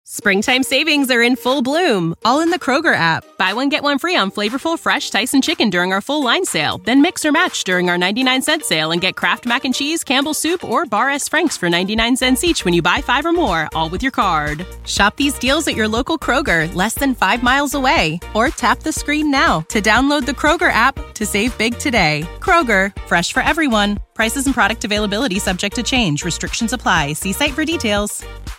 Springtime savings are in full bloom, all in the Kroger app. Buy one, get one free on flavorful, fresh Tyson chicken during our full line sale. Then mix or match during our 99-cent sale and get Kraft Mac and Cheese, Campbell's Soup, or Bar S. Frank's for 99 cents each when you buy 5 or more, all with your card. Shop these deals at your local Kroger, less than 5 miles away. Or tap the screen now to download the Kroger app to save big today. Kroger, fresh for everyone. Prices and product availability subject to change. Restrictions apply. See site for details.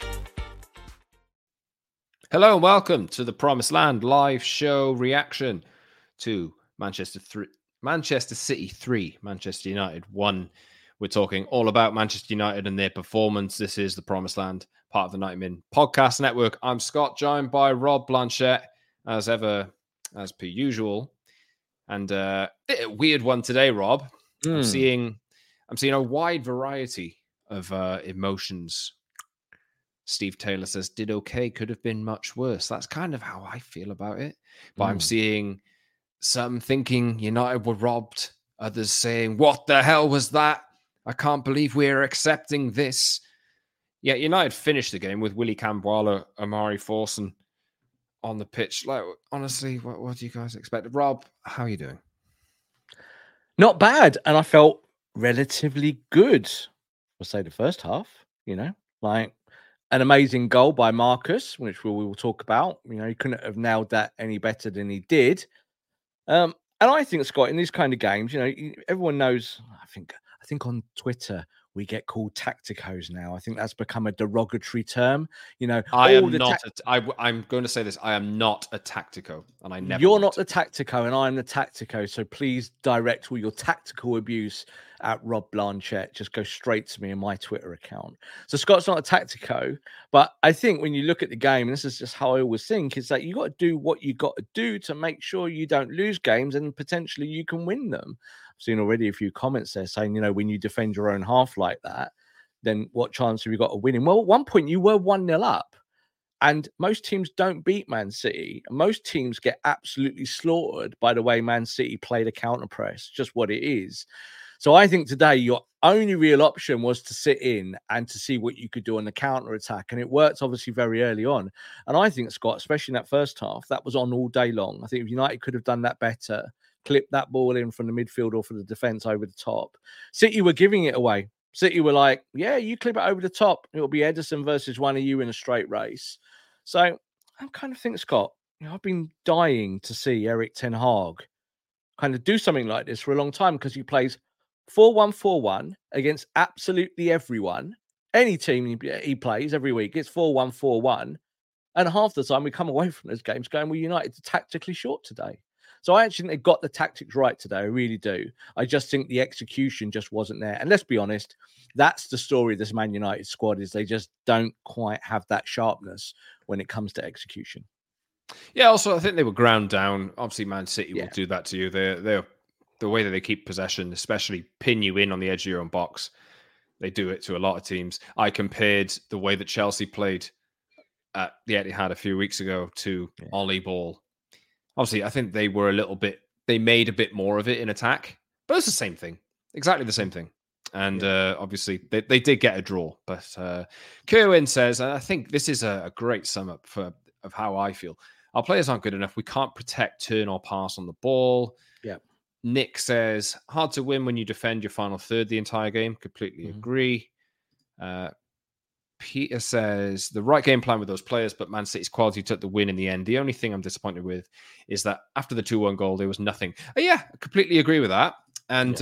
Hello and welcome to the Promised Land live show reaction to Manchester City 3, Manchester United 1. We're talking all about Manchester United and their performance. This is the Promised Land, part of the 90 Min Podcast Network. I'm Scott, joined by Rob Blanchette, as ever, as per usual. And a weird one today, Rob. I'm seeing a wide variety of emotions. Steve Taylor says, did okay, could have been much worse. That's kind of how I feel about it. But I'm seeing some thinking United were robbed. Others saying, what the hell was that? I can't believe we're accepting this. Yeah, United finished the game with Willy Camboila, Amari Forson on the pitch. Like, honestly, what do you guys expect? Rob, how are you doing? Not bad. And I felt relatively good. I'll say the first half, like an amazing goal by Marcus, which we will talk about. He couldn't have nailed that any better than he did. And I think, Scott, in these kind of games, everyone knows, I think on Twitter, we get called tacticos now. I think that's become a derogatory term. I'm going to say this. I am not a tactico, and I never. You're not the tactico, and I'm the tactico. So please direct all your tactical abuse at Rob Blanchette. Just go straight to me in my Twitter account. So Scott's not a tactico, but I think when you look at the game, and this is just how I always think, is that you got to do what you got to do to make sure you don't lose games and potentially you can win them. I've seen already a few comments there saying, when you defend your own half like that, then what chance have you got of winning? Well, at one point you were 1-0 up, and most teams don't beat Man City. Most teams get absolutely slaughtered by the way Man City played a counter press, just what it is. So I think today your only real option was to sit in and to see what you could do on the counter attack. And it worked obviously very early on. And I think, Scott, especially in that first half, that was on all day long. I think if United could have done that better, clip that ball in from the midfield or from the defence over the top. City were giving it away. City were like, yeah, you clip it over the top. It'll be Ederson versus one of you in a straight race. So I kind of think, Scott, I've been dying to see Erik ten Hag kind of do something like this for a long time, because he plays 4-1-4-1 against absolutely everyone. Any team he plays every week, it's 4-1-4-1. And half the time we come away from those games going, well, United are tactically short today. So I actually think they got the tactics right today. I really do. I just think the execution just wasn't there. And let's be honest, that's the story of this Man United squad, is they just don't quite have that sharpness when it comes to execution. Yeah, also, I think they were ground down. Obviously, Man City will do that to you. They're the way that they keep possession, especially pin you in on the edge of your own box. They do it to a lot of teams. I compared the way that Chelsea played at the Etihad a few weeks ago to Ollie Ball. Obviously, I think they made a bit more of it in attack, but it's the same thing. Exactly the same thing. And obviously, they did get a draw. But Kerwin says, and I think this is a great sum up of how I feel. Our players aren't good enough. We can't protect, turn, or pass on the ball. Yeah. Nick says, hard to win when you defend your final third the entire game. Completely agree. Peter says, the right game plan with those players, but Man City's quality took the win in the end. The only thing I'm disappointed with is that after the 2-1 goal, there was nothing. I completely agree with that. And,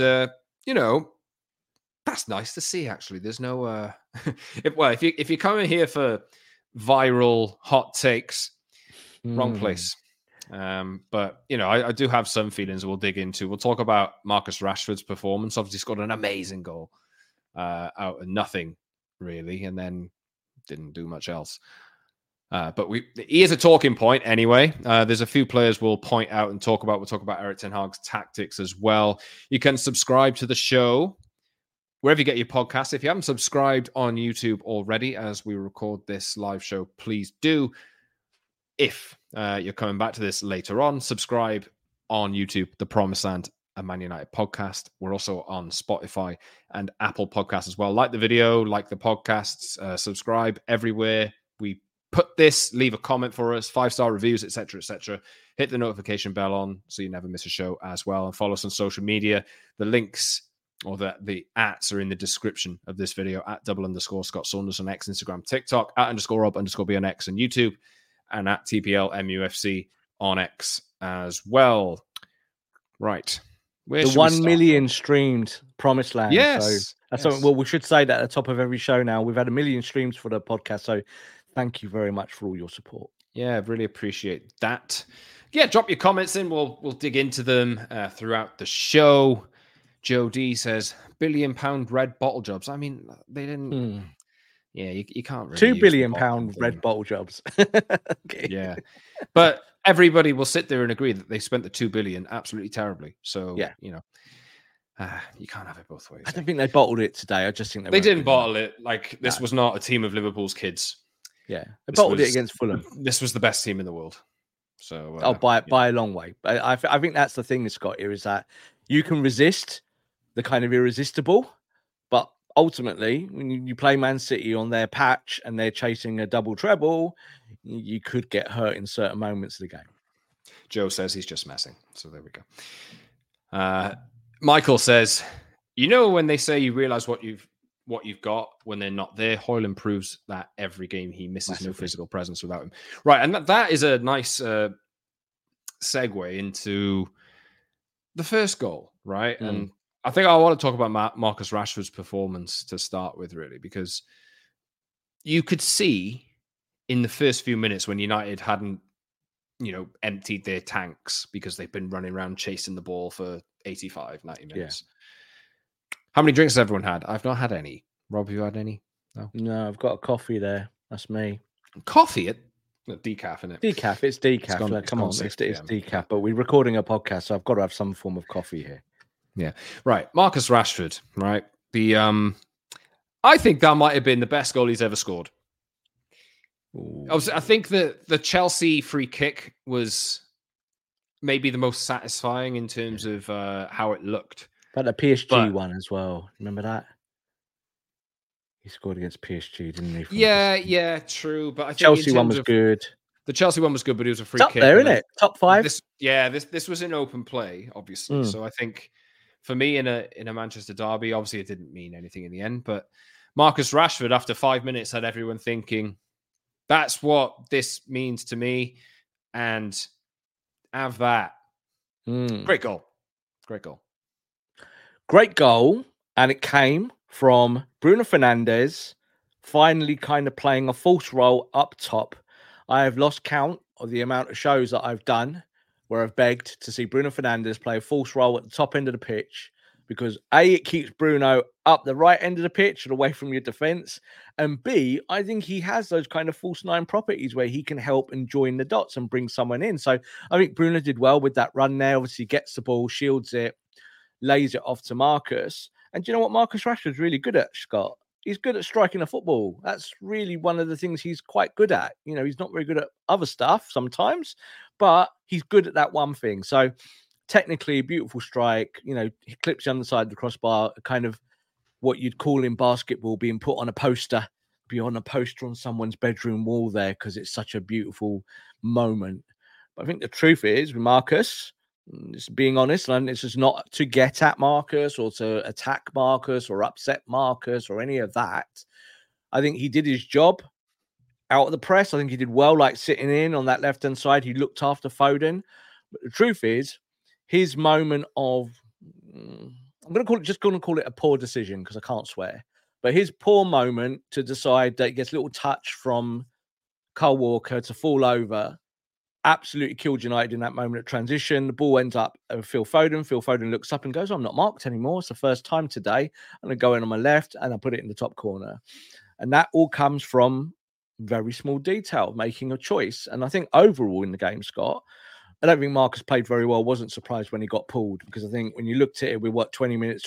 that's nice to see, actually. There's no... if you're coming here for viral hot takes, wrong place. But, I do have some feelings we'll dig into. We'll talk about Marcus Rashford's performance. Obviously, scored an amazing goal out of nothing, really, and then didn't do much else. But he is a talking point anyway. There's a few players we'll point out and talk about. We'll talk about Erik ten Hag's tactics as well. You can subscribe to the show wherever you get your podcasts. If you haven't subscribed on YouTube already, as we record this live show, please do. If you're coming back to this later on, subscribe on YouTube, The Promised Land, a Man United podcast. We're also on Spotify and Apple Podcasts as well. Like the video, like the podcasts, subscribe everywhere. We put this, leave a comment for us, 5-star reviews, etc., etc. Hit the notification bell on so you never miss a show as well, and follow us on social media. The links or the ats are in the description of this video, at @_ Scott Saunders on X, Instagram, TikTok, @_Rob_B on X and YouTube, and at TPLMUFC on X as well. Right. The 1 million streamed Promised Land. Yes. So that's something. Well, we should say that at the top of every show now. We've had 1 million streams for the podcast. So thank you very much for all your support. Yeah, really appreciate that. Yeah, drop your comments in. We'll dig into them throughout the show. Joe D says, £1 billion red bottle jobs. I mean, they didn't. Yeah, you can't really. £2 billion red bottle jobs. Okay. Yeah. But everybody will sit there and agree that they spent the $2 billion absolutely terribly. So, you can't have it both ways. I don't think they bottled it today. I just think they didn't bottle it. Like, this was not a team of Liverpool's kids. Yeah. They bottled it against Fulham. This was the best team in the world. So, by a long way. I think that's the thing, Scott, here is that you can resist the kind of irresistible, but ultimately, when you play Man City on their patch and they're chasing a double treble, you could get hurt in certain moments of the game. Joe says he's just messing. So there we go. Michael says, when they say you realize what you've got when they're not there, Højlund proves that every game. He misses no physical presence without him. Right. And that is a nice segue into the first goal, right? And I think I want to talk about Marcus Rashford's performance to start with, really, because you could see in the first few minutes when United hadn't, emptied their tanks because they've been running around chasing the ball for 85, 90 minutes. Yeah. How many drinks has everyone had? I've not had any. Rob, have you had any? No, I've got a coffee there. That's me. Coffee? Decaf, isn't it? Decaf. It's decaf. Come on, it's decaf. But we're recording a podcast, so I've got to have some form of coffee here. Yeah. Right. Marcus Rashford, right? I think that might have been the best goal he's ever scored. I think that the Chelsea free kick was maybe the most satisfying in terms of how it looked. But the PSG one as well. Remember that? He scored against PSG, didn't he? Yeah, true. But I think Chelsea one was good. The Chelsea one was good, but it was a free kick. Up there, isn't it? Top 5. This was in open play, obviously. So I think for me in a Manchester derby, obviously it didn't mean anything in the end. But Marcus Rashford, after 5 minutes, had everyone thinking, that's what this means to me. And have that. Great goal. Great goal. And it came from Bruno Fernandes finally kind of playing a false role up top. I have lost count of the amount of shows that I've done where I've begged to see Bruno Fernandes play a false role at the top end of the pitch because A, it keeps Bruno up the right end of the pitch and away from your defence, and B, I think he has those kind of false nine properties where he can help and join the dots and bring someone in. So I think Bruno did well with that run there. Obviously gets the ball, shields it, lays it off to Marcus. And do you know what Marcus Rashford's really good at, Scott? He's good at striking a football. That's really one of the things he's quite good at. He's not very good at other stuff sometimes, but he's good at that one thing. So technically, a beautiful strike. He clips the underside of the crossbar, kind of what you'd call in basketball being put on a poster, be on a poster on someone's bedroom wall there because it's such a beautiful moment. But I think the truth is with Marcus, just being honest, and this is not to get at Marcus or to attack Marcus or upset Marcus or any of that. I think he did his job out of the press. I think he did well, like sitting in on that left-hand side. He looked after Foden. But the truth is, his moment of, I'm going to call it a poor decision because I can't swear, but his poor moment to decide that he gets a little touch from Kyle Walker to fall over absolutely killed United in that moment of transition. The ball ends up with Phil Foden. Phil Foden looks up and goes, I'm not marked anymore. It's the first time today. I'm going to go in on my left and I put it in the top corner. And that all comes from very small detail, making a choice. And I think overall in the game, Scott, I don't think Marcus played very well. Wasn't surprised when he got pulled because I think when you looked at it with 15 minutes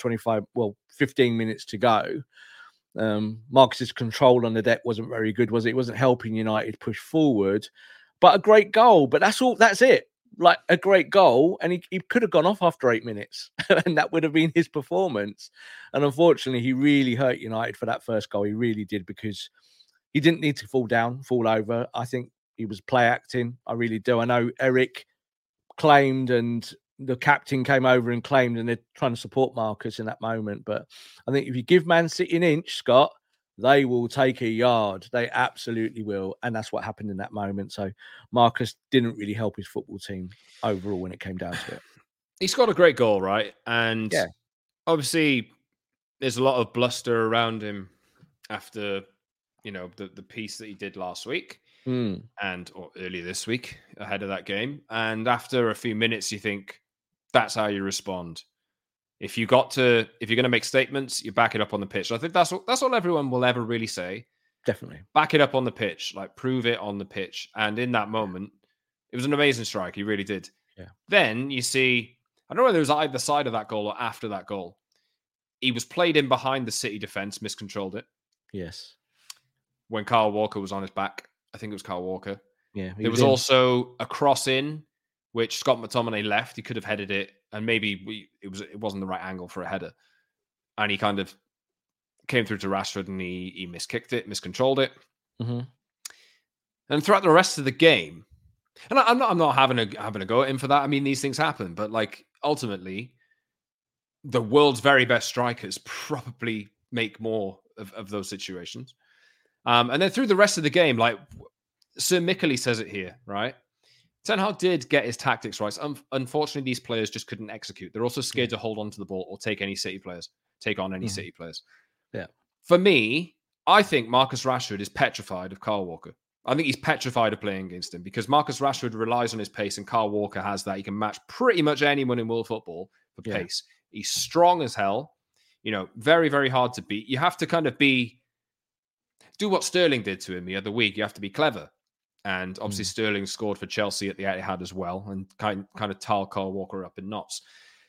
to go, Marcus's control on the deck wasn't very good, was it? It wasn't helping United push forward. But a great goal. But that's it. Like a great goal. And he could have gone off after 8 minutes. And that would have been his performance. And unfortunately, he really hurt United for that first goal. He really did because he didn't need to fall over. I think he was play acting. I really do. I know Eric claimed and the captain came over and claimed, and they're trying to support Marcus in that moment. But I think if you give Man City an inch, Scott, they will take a yard. They absolutely will. And that's what happened in that moment. So Marcus didn't really help his football team overall when it came down to it. He scored a great goal, right? And obviously there's a lot of bluster around him after, the piece that he did last week or earlier this week ahead of that game. And after a few minutes, you think that's how you respond. If you're going to make statements, you back it up on the pitch. I think that's all everyone will ever really say. Definitely. Back it up on the pitch, like prove it on the pitch. And in that moment, it was an amazing strike. He really did. Yeah. Then you see, I don't know whether it was either side of that goal or after that goal. He was played in behind the City defense, miscontrolled it. Yes. When Kyle Walker was on his back. I think it was Kyle Walker. Yeah. There was also a cross in, which Scott McTominay left. He could have headed it, and maybe it wasn't the right angle for a header. And he kind of came through to Rashford, and he miskicked it, miscontrolled it. Mm-hmm. And throughout the rest of the game, and I'm not having a go at him for that. I mean, these things happen, but like ultimately, the world's very best strikers probably make more of those situations. And then through the rest of the game, like Sir Mickley says it here, right? Ten Hag did get his tactics right. Unfortunately, these players just couldn't execute. They're also scared to hold on to the ball or take on any City players. Yeah. For me, I think Marcus Rashford is petrified of Kyle Walker. I think he's petrified of playing against him because Marcus Rashford relies on his pace and Kyle Walker has that. He can match pretty much anyone in world football for pace. He's strong as hell. Very, very hard to beat. You have to kind of do what Sterling did to him the other week. You have to be clever. And obviously Sterling scored for Chelsea at the Etihad as well and kind of tiled Kyle Walker up in knots.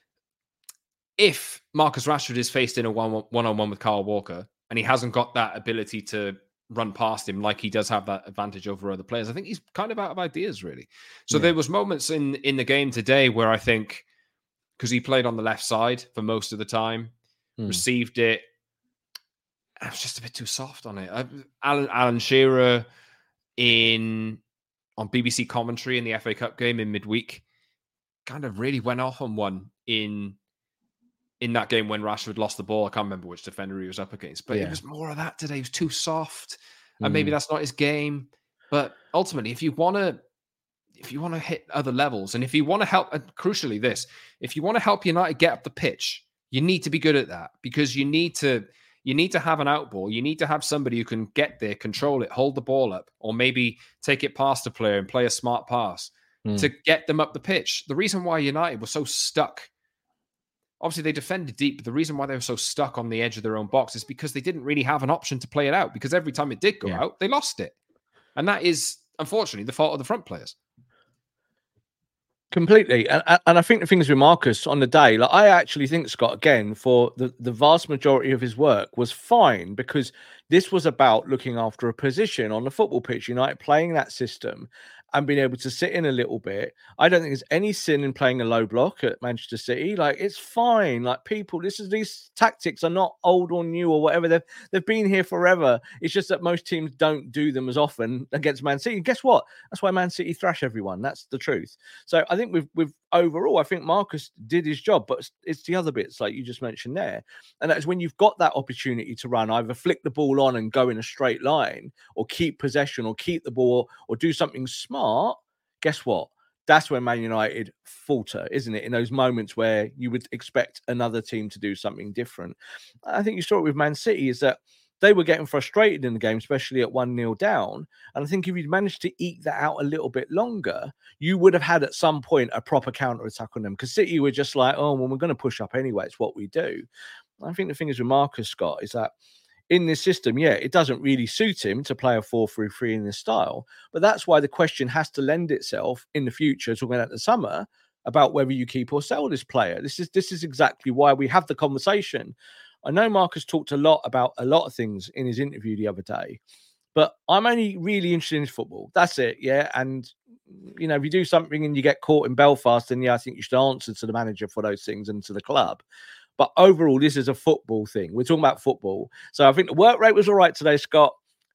If Marcus Rashford is faced in a one-on-one with Kyle Walker and he hasn't got that ability to run past him like he does have that advantage over other players, I think he's kind of out of ideas, really. So there was moments in the game today where I think, because he played on the left side for most of the time, received it, I was just a bit too soft on it. Alan Shearer on BBC commentary in the FA Cup game in midweek kind of really went off on one in that game when Rashford lost the ball. I can't remember which defender he was up against, but it was more of that today. He was too soft, and maybe that's not his game. But ultimately, if you want to hit other levels, and if you want to help, and crucially if you want to help United get up the pitch, you need to be good at that because you need to have an out ball. You need to have somebody who can get there, control it, hold the ball up, or maybe take it past the player and play a smart pass to get them up the pitch. The reason why United were so stuck, obviously they defended deep, but the reason why they were so stuck on the edge of their own box is because they didn't really have an option to play it out, because every time it did go out, they lost it. And that is, unfortunately, the fault of the front players. Completely. And I think the things with Marcus on the day, like I actually think, Scott, again, for the vast majority of his work was fine because this was about looking after a position on the football pitch, United playing that system and being able to sit in a little bit. I don't think there's any sin in playing a low block at Manchester City. Like, it's fine. Like, these tactics are not old or new or whatever. They've been here forever. It's just that most teams don't do them as often against Man City. And guess what? That's why Man City thrash everyone. That's the truth. So I think with overall, I think Marcus did his job, but it's the other bits like you just mentioned there. And that's when you've got that opportunity to run, either flick the ball on and go in a straight line or keep possession or keep the ball or do something smart. Guess what? That's when Man United falter, isn't it? In those moments where you would expect another team to do something different. I think you saw it with Man City is that they were getting frustrated in the game, especially at 1-0 down. And I think if you'd managed to eke that out a little bit longer, you would have had at some point a proper counter-attack on them. Because City were just like, oh, well, we're going to push up anyway. It's what we do. I think the thing is with Marcus, Scott, is that in this system, it doesn't really suit him to play a 4-3-3 in this style. But that's why the question has to lend itself in the future, talking about the summer, about whether you keep or sell this player. This is exactly why we have the conversation. I know Marcus talked a lot about a lot of things in his interview the other day, but I'm only really interested in football. That's it, And, if you do something and you get caught in Belfast, then, I think you should answer to the manager for those things and to the club. But overall, this is a football thing. We're talking about football. So I think the work rate was all right today, Scott.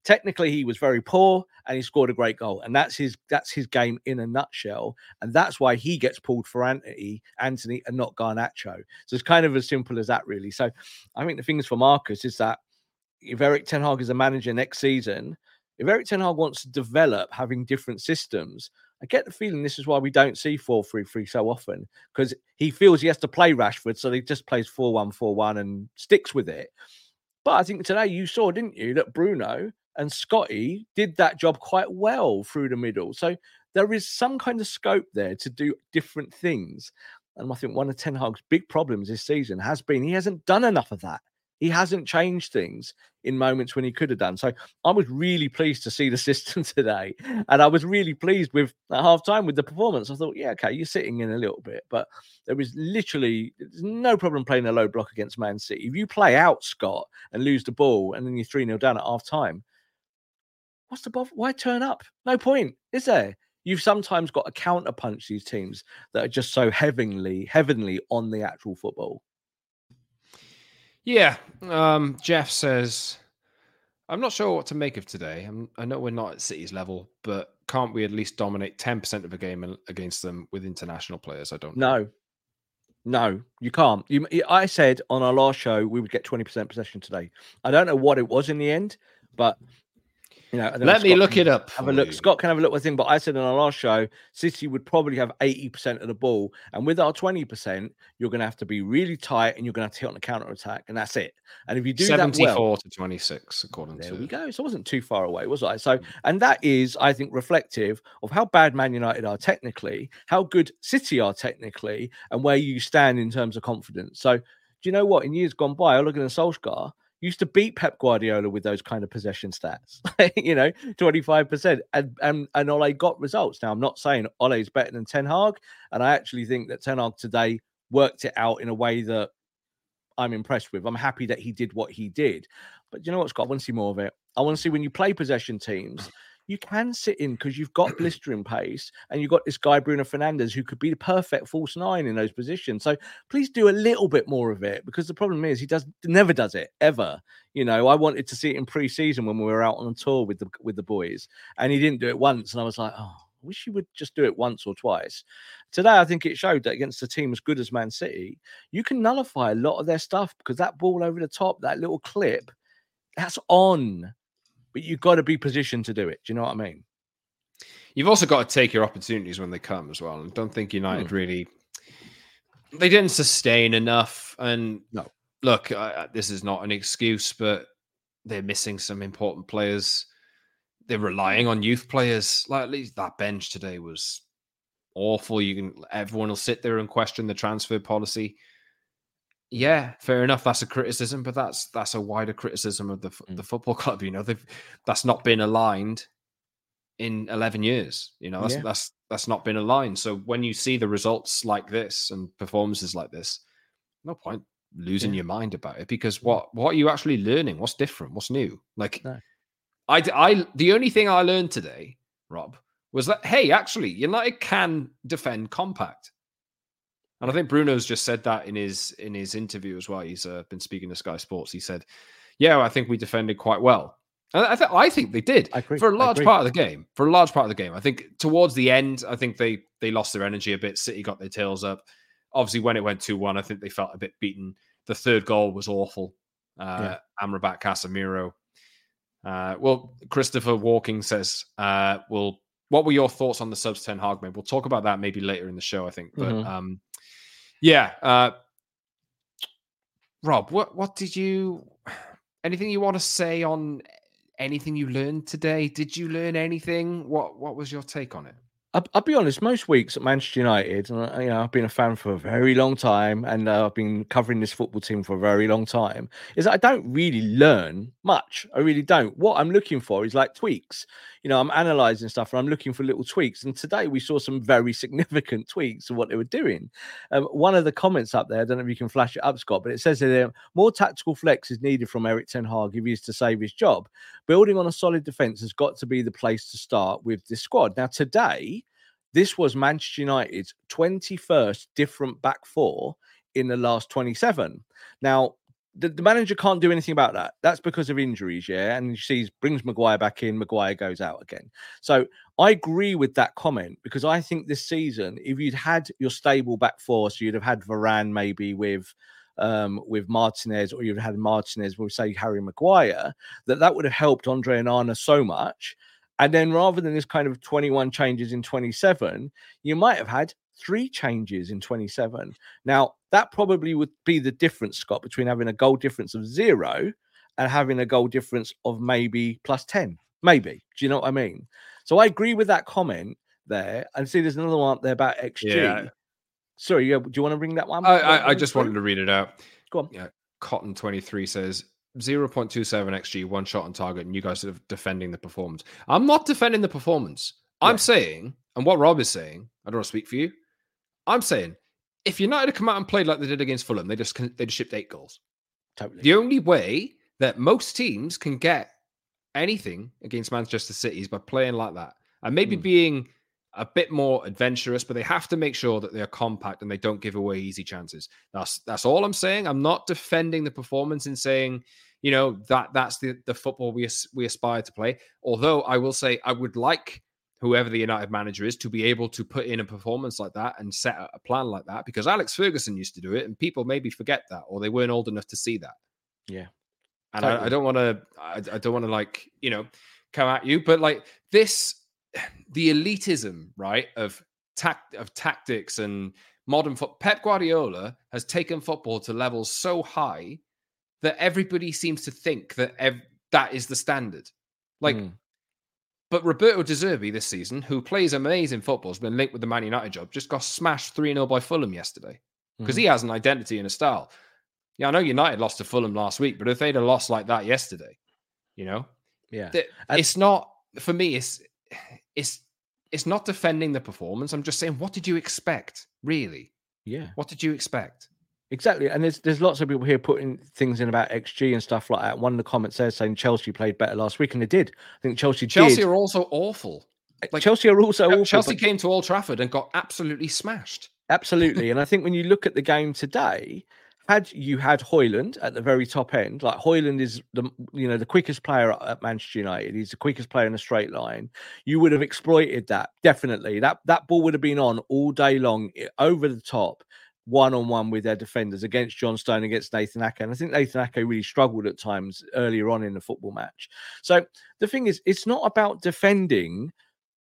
technically he was very poor and he scored a great goal. And that's his game in a nutshell. And that's why he gets pulled for Anthony and not Garnacho. So it's kind of as simple as that, really. So I think the things for Marcus is that if Erik ten Hag is a manager next season, if Erik ten Hag wants to develop having different systems, I get the feeling this is why we don't see 4-3-3 so often, because he feels he has to play Rashford, so he just plays 4-1-4-1 and sticks with it. But I think today you saw, didn't you, that Bruno and Scotty did that job quite well through the middle. So there is some kind of scope there to do different things. And I think one of Ten Hag's big problems this season has been he hasn't done enough of that. He hasn't changed things in moments when he could have done. So I was really pleased to see the system today. And I was really pleased with at half-time with the performance. I thought, yeah, okay, you're sitting in a little bit. But there's no problem playing a low block against Man City. If you play out, Scott, and lose the ball and then you're 3-0 down at half-time, what's the bother? Why turn up? No point, is there? You've sometimes got to counterpunch these teams that are just so heavenly on the actual football. Yeah. Jeff says, I'm not sure what to make of today. I know we're not at City's level, but can't we at least dominate 10% of a game against them with international players? I don't know. No, you can't. I said on our last show we would get 20% possession today. I don't know what it was in the end, but let me look it up. Have a look. Scott can have a look at the thing, but I said on our last show, City would probably have 80% of the ball. And with our 20%, you're going to have to be really tight and you're going to have to hit on the counter attack. And that's it. And if you do 74 to 26, according to. There we go. So I wasn't too far away, was I? So, and that is, I think, reflective of how bad Man United are technically, how good City are technically, and where you stand in terms of confidence. So, do you know what? In years gone by, Ole Gunnar Solskjaer used to beat Pep Guardiola with those kind of possession stats, 25%. And Ole got results. Now, I'm not saying Ole is better than Ten Hag, and I actually think that Ten Hag today worked it out in a way that I'm impressed with. I'm happy that he did what he did. But you know what, Scott? I want to see more of it. I want to see when you play possession teams, you can sit in because you've got blistering pace and you've got this guy, Bruno Fernandes, who could be the perfect false nine in those positions. So please do a little bit more of it, because the problem is he never does it, ever. I wanted to see it in pre-season when we were out on tour with the boys, and he didn't do it once. And I was like, oh, I wish he would just do it once or twice. Today, I think it showed that against a team as good as Man City, you can nullify a lot of their stuff, because that ball over the top, that little clip, that's on. But you've got to be positioned to do it. Do you know what I mean? You've also got to take your opportunities when they come as well. And don't think United really... They didn't sustain enough. And no, look, this is not an excuse, but they're missing some important players. They're relying on youth players. Like, at least that bench today was awful. Everyone will sit there and question the transfer policy. Yeah, fair enough. That's a criticism, but that's a wider criticism of the football club. That's not been aligned in 11 years. That's not been aligned. So when you see the results like this and performances like this, no point losing your mind about it, because what are you actually learning? What's different? What's new? Like, no. The only thing I learned today, Rob, was that, hey, actually, United can defend compact. And I think Bruno's just said that in his interview as well. He's been speaking to Sky Sports. He said, yeah, I think we defended quite well. And I think they did. For a large part of the game. I think towards the end, I think they lost their energy a bit. City got their tails up. Obviously, when it went 2-1, I think they felt a bit beaten. The third goal was awful. Amrabat Casemiro. Christopher Walking says, what were your thoughts on the subs Ten Hag made? We'll talk about that maybe later in the show, I think. But Rob, what did anything you want to say on anything you learned today? Did you learn anything? What was your take on it? I'll be honest, most weeks at Manchester United, and I've been a fan for a very long time, and I've been covering this football team for a very long time, is that I don't really learn much. I really don't. What I'm looking for is like tweaks. I'm analysing stuff and I'm looking for little tweaks. And today we saw some very significant tweaks of what they were doing. One of the comments up there, I don't know if you can flash it up, Scott, but it says that more tactical flex is needed from Erik ten Hag if he is to save his job. Building on a solid defence has got to be the place to start with this squad. Now, today, this was Manchester United's 21st different back four in the last 27. Now, the manager can't do anything about that. That's because of injuries, yeah. And brings Maguire back in, Maguire goes out again. So I agree with that comment, because I think this season, if you'd had your stable back four, so you'd have had Varane maybe with Martinez, or you'd have had Martinez with, say, Harry Maguire, that would have helped Andre Onana so much. And then rather than this kind of 21 changes in 27, you might have had 3 changes in 27. Now, that probably would be the difference, Scott, between having a goal difference of 0 and having a goal difference of maybe plus 10. Maybe. Do you know what I mean? So I agree with that comment there. And see, there's another one up there about XG. Yeah. Sorry, do you want to bring that one? I just wanted to read it out. Go on. Yeah, Cotton23 says 0.27 XG, 1 shot on target, and you guys are defending the performance. I'm not defending the performance. I'm saying, and what Rob is saying, I don't want to speak for you. I'm saying, if United had come out and played like they did against Fulham, they just shipped 8 goals. Totally. The only way that most teams can get anything against Manchester City is by playing like that, and maybe being a bit more adventurous, but they have to make sure that they're compact and they don't give away easy chances. That's all I'm saying. I'm not defending the performance and saying, you know, that's the football we aspire to play. Although I will say I would like whoever the United manager is to be able to put in a performance like that and set a plan like that, because Alex Ferguson used to do it, and people maybe forget that, or they weren't old enough to see that. Yeah. And totally. I don't want to like, you know, come at you, but like this, the elitism, right, of tactics and modern football. Pep Guardiola has taken football to levels so high that everybody seems to think that that is the standard. Like, but Roberto De Zerbi this season, who plays amazing football, has been linked with the Man United job, just got smashed 3-0 by Fulham yesterday because he has an identity and a style. Yeah, I know United lost to Fulham last week, but if they'd have lost like that yesterday, you know, it's not, for me, it's not defending the performance. I'm just saying, what did you expect, really? Yeah. What did you expect? Exactly. And there's lots of people here putting things in about XG and stuff like that. One of the comments there saying Chelsea played better last week, and they did. I think Chelsea are also awful. Like, Chelsea are also awful. Chelsea came to Old Trafford and got absolutely smashed. Absolutely. And I think when you look at the game today, had you had Højlund at the very top end, like Højlund is the quickest player at Manchester United. He's the quickest player in a straight line. You would have exploited that. Definitely. That ball would have been on all day long, over the top, one-on-one with their defenders against John Stone, against Nathan Ake. And I think Nathan Ake really struggled at times earlier on in the football match. So the thing is, it's not about defending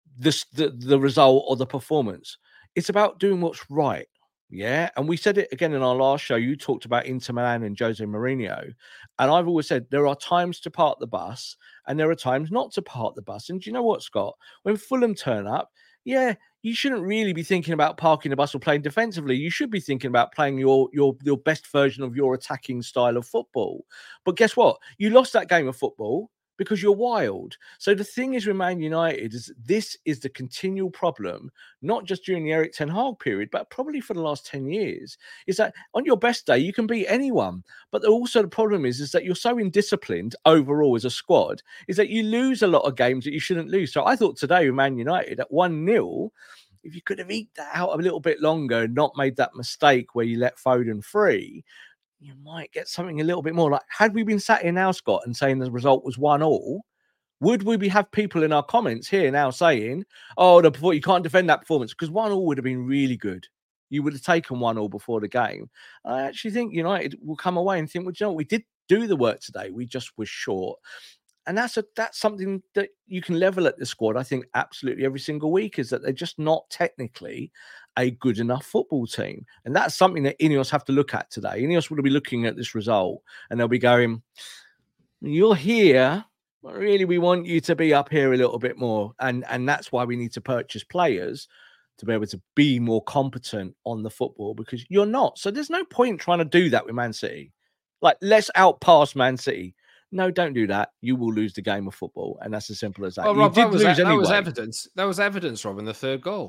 the result or the performance. It's about doing what's right. Yeah. And we said it again in our last show. You talked about Inter Milan and Jose Mourinho. And I've always said there are times to park the bus and there are times not to park the bus. And do you know what, Scott? When Fulham turn up, yeah, you shouldn't really be thinking about parking the bus or playing defensively. You should be thinking about playing your best version of your attacking style of football. But guess what? You lost that game of football because you're wild. So the thing is with Man United is this is the continual problem, not just during the Erik ten Hag period, but probably for the last 10 years, is that on your best day, you can beat anyone. But also the problem is that you're so indisciplined overall as a squad, is that you lose a lot of games that you shouldn't lose. So I thought today with Man United at 1-0, if you could have eked that out a little bit longer and not made that mistake where you let Foden free, you might get something a little bit more. Like, had we been sat here now, Scott, and saying the result was 1-1, would we have people in our comments here now saying, oh, you can't defend that performance? Because 1-1 would have been really good. You would have taken 1-1 before the game. I actually think United will come away and think, well, you know what? We did do the work today. We just were short. And that's something that you can level at the squad, I think, absolutely every single week, is that they're just not technically a good enough football team. And that's something that Ineos have to look at today. Ineos will be looking at this result and they'll be going, you're here, but really we want you to be up here a little bit more. And that's why we need to purchase players to be able to be more competent on the football, because you're not. So there's no point trying to do that with Man City. Like, let's outpass Man City. No, don't do that. You will lose the game of football, and that's as simple as that. Well, Rob, that was evidence. That was evidence, Rob, in the third goal.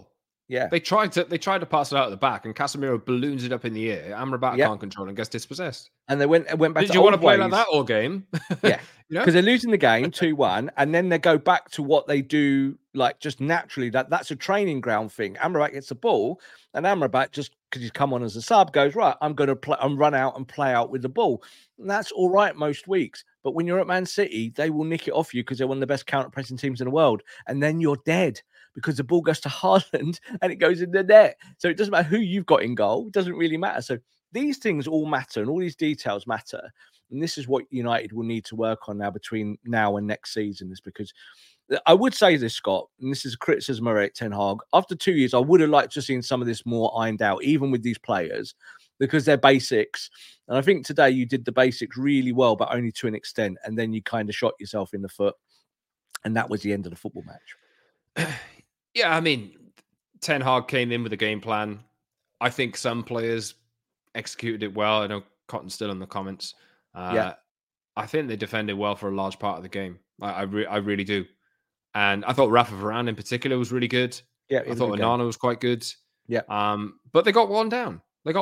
Yeah. They tried to pass it out at the back, and Casemiro balloons it up in the air. Amrabat can't control and gets dispossessed. And they went back. Did you want to play like that all game? Yeah, because they're losing the game 2-1, and then they go back to what they do, like just naturally. That's a training ground thing. Amrabat gets the ball, and Amrabat, just because he's come on as a sub, goes, right, I'm going to play and run out and play out with the ball. And that's all right most weeks. But when you're at Man City, they will nick it off you because they're one of the best counter-pressing teams in the world. And then you're dead because the ball goes to Haaland and it goes in the net. So it doesn't matter who you've got in goal. It doesn't really matter. So these things all matter, and all these details matter. And this is what United will need to work on now between now and next season, is because I would say this, Scott, and this is a criticism of Erik ten Hag. After 2 years, I would have liked to have seen some of this more ironed out, even with these players, because they're basics. And I think today you did the basics really well, but only to an extent. And then you kind of shot yourself in the foot. And that was the end of the football match. Yeah, I mean, Ten Hag came in with a game plan. I think some players executed it well. I know Cotton's still in the comments. I think they defended well for a large part of the game. I really do. And I thought Rafa Varane in particular was really good. Yeah, I thought Onana was quite good. Yeah. But they got one down.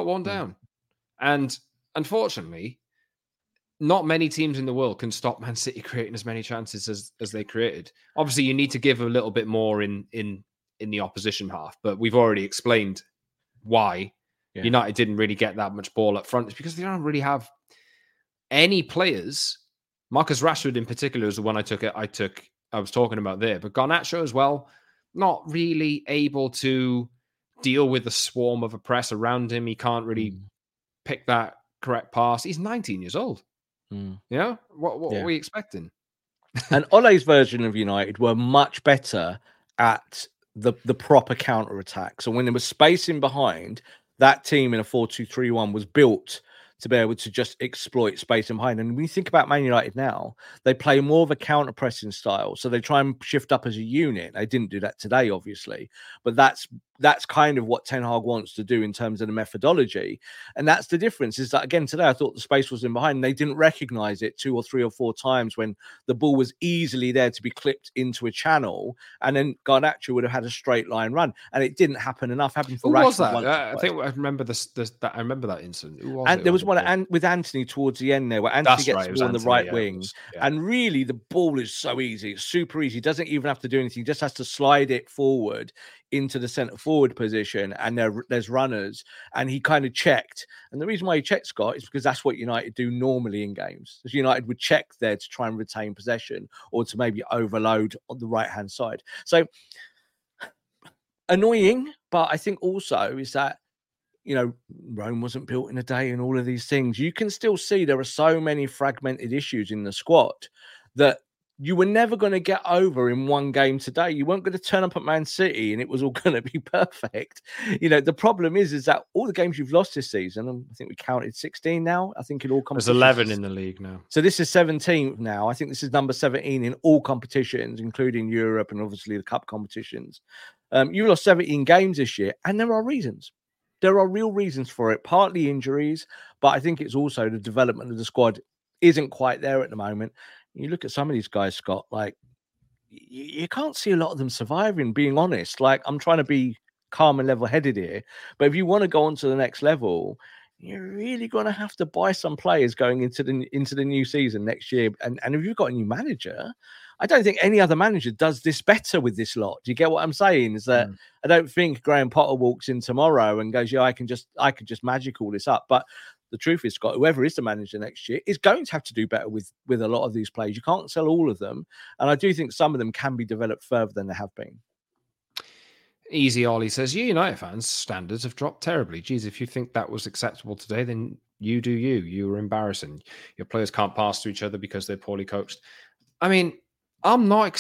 And unfortunately, not many teams in the world can stop Man City creating as many chances as they created. Obviously, you need to give a little bit more in the opposition half, but we've already explained why United didn't really get that much ball up front. It's because they don't really have any players. Marcus Rashford in particular is the one I was talking about there, but Garnacho as well, not really able to deal with the swarm of a press around him. He can't really pick that correct pass. He's 19 years old. You know, what are we expecting? And Ole's version of United were much better at the proper counter attack. So when there was space in behind, that team in a 4-2-3-1 was built to be able to just exploit space in behind. And when you think about Man United now, they play more of a counter-pressing style. So they try and shift up as a unit. They didn't do that today, obviously. But that's kind of what Ten Hag wants to do in terms of the methodology. And that's the difference, is that, again, today I thought the space was in behind. And they didn't recognize it 2 or 3 or 4 times when the ball was easily there to be clipped into a channel. And then Garnacho would have had a straight line run. And it didn't happen enough. Happened for Rashford. Who was that? I think I remember I remember that incident. Who was and it? There was one with Anthony towards the end there, where Anthony gets the ball on the right wing. And really, the ball is so easy. It's super easy. He doesn't even have to do anything. He just has to slide it forward into the centre forward position, and there's runners, and he kind of checked. And the reason why he checked, Scott, is because that's what United do normally in games. So United would check there to try and retain possession, or to maybe overload on the right-hand side. So annoying, but I think also is that, you know, Rome wasn't built in a day, and all of these things. You can still see there are so many fragmented issues in the squad that you were never going to get over in one game today. You weren't going to turn up at Man City and it was all going to be perfect. You know, the problem is that all the games you've lost this season, and I think we counted 16 now, I think in all competitions. There's 11 in the league now. So this is 17 now. I think this is number 17 in all competitions, including Europe and obviously the cup competitions. You lost 17 games this year, and there are reasons. There are real reasons for it, partly injuries, but I think it's also the development of the squad isn't quite there at the moment. You look at some of these guys, Scott, like you can't see a lot of them surviving, being honest. Like, I'm trying to be calm and level-headed here, but if you want to go on to the next level, you're really going to have to buy some players going into the new season next year. And if you've got a new manager, I don't think any other manager does this better with this lot. Do you get what I'm saying? Is that I don't think Graham Potter walks in tomorrow and goes, yeah, I can just magic all this up. But the truth is, Scott, whoever is the manager next year is going to have to do better with a lot of these players. You can't sell all of them. And I do think some of them can be developed further than they have been. Easy Ollie says, you United fans' standards have dropped terribly. Geez, if you think that was acceptable today, then you do you. You were embarrassing. Your players can't pass to each other because they're poorly coached. I mean, I'm not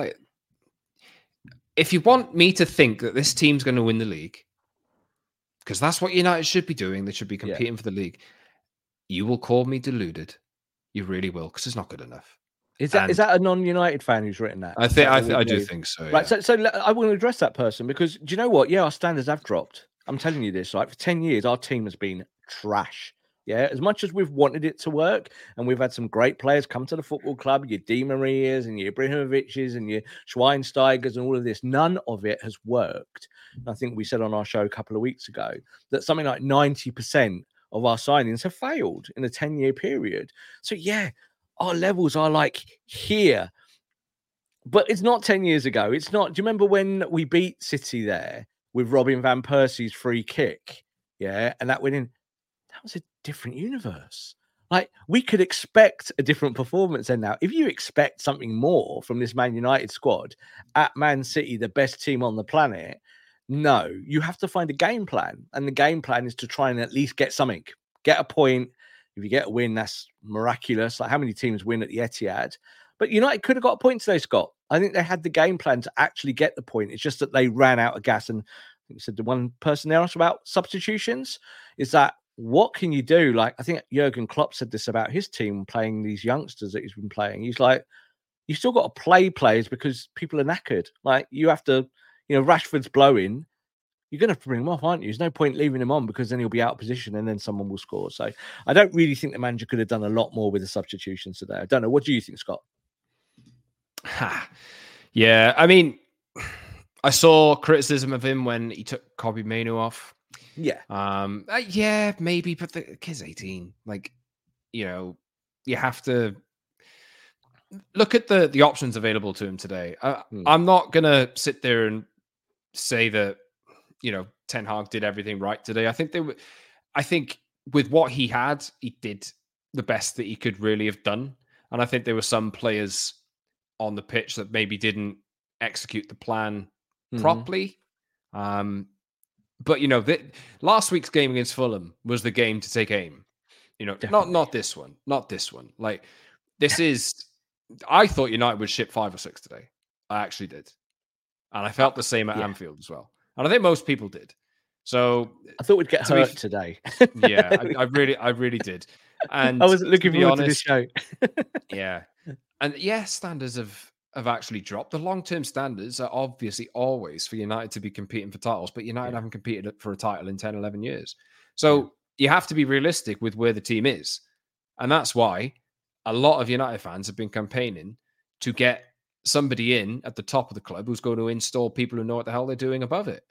if you want me to think that this team's going to win the league, because that's what United should be doing. They should be competing for the league. You will call me deluded. You really will, because it's not good enough. Is that a non-United fan who's written that? I do think so. Right. Yeah. So I want to address that person, because do you know what? Yeah, our standards have dropped. I'm telling you this. Like, for 10 years, our team has been trash. Yeah, as much as we've wanted it to work, and we've had some great players come to the football club, your Di Marias and your Ibrahimovic's and your Schweinsteigers and all of this, none of it has worked. I think we said on our show a couple of weeks ago that something like 90% of our signings have failed in a 10-year period. So yeah, our levels are like here. But it's not 10 years ago. It's not. Do you remember when we beat City there with Robin Van Persie's free kick? Yeah. And that went in. That was a different universe. Like, we could expect a different performance then now. If you expect something more from this Man United squad at Man City, the best team on the planet, no, you have to find a game plan. And the game plan is to try and at least get something, get a point. If you get a win, that's miraculous. Like, how many teams win at the Etihad? But United could have got a point today, Scott. I think they had the game plan to actually get the point. It's just that they ran out of gas. And I think you said the one person there asked about substitutions is that what can you do? Like, I think Jurgen Klopp said this about his team playing these youngsters that he's been playing. He's like, you still got to play players because people are knackered. Like, you have to, Rashford's blowing. You're going to have to bring him off, aren't you? There's no point leaving him on because then he'll be out of position and then someone will score. So I don't really think the manager could have done a lot more with the substitutions today. I don't know. What do you think, Scott? Yeah, I mean, I saw criticism of him when he took Kobbie Mainoo off. Yeah. Yeah, maybe, but the kid's 18. Like, you have to look at the options available to him today. I'm not going to sit there and say that, Ten Hag did everything right today. I think with what he had, he did the best that he could really have done. And I think there were some players on the pitch that maybe didn't execute the plan properly. But last week's game against Fulham was the game to take aim. Not this one. Like, this is. I thought United would ship 5 or 6 today. I actually did, and I felt the same at Anfield as well. And I think most people did. So I thought we'd get hurt today. Yeah, I really did. And I wasn't looking forward to this show. Yeah, and standards have actually dropped. The long-term standards are obviously always for United to be competing for titles, but United haven't competed for a title in 10, 11 years. So you have to be realistic with where the team is. And that's why a lot of United fans have been campaigning to get somebody in at the top of the club who's going to install people who know what the hell they're doing above it.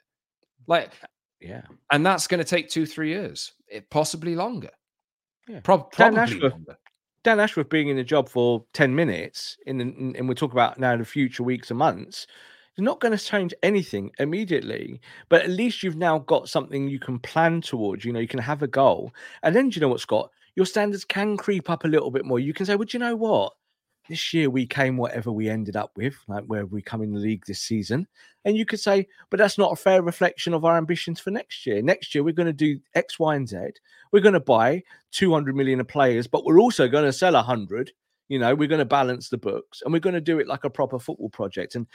And that's going to take 2-3 years, possibly longer. Yeah, probably longer. Dan Ashworth being in the job for 10 minutes, and we'll talk about now the future weeks and months, is not going to change anything immediately. But at least you've now got something you can plan towards. You can have a goal. And then, do you know what, Scott? Your standards can creep up a little bit more. You can say, well, do you know what? This year we came whatever we ended up with, like where we come in the league this season. And you could say, but that's not a fair reflection of our ambitions for next year. Next year, we're going to do X, Y, and Z. We're going to buy 200 million of players, but we're also going to sell 100. We're going to balance the books and we're going to do it like a proper football project. And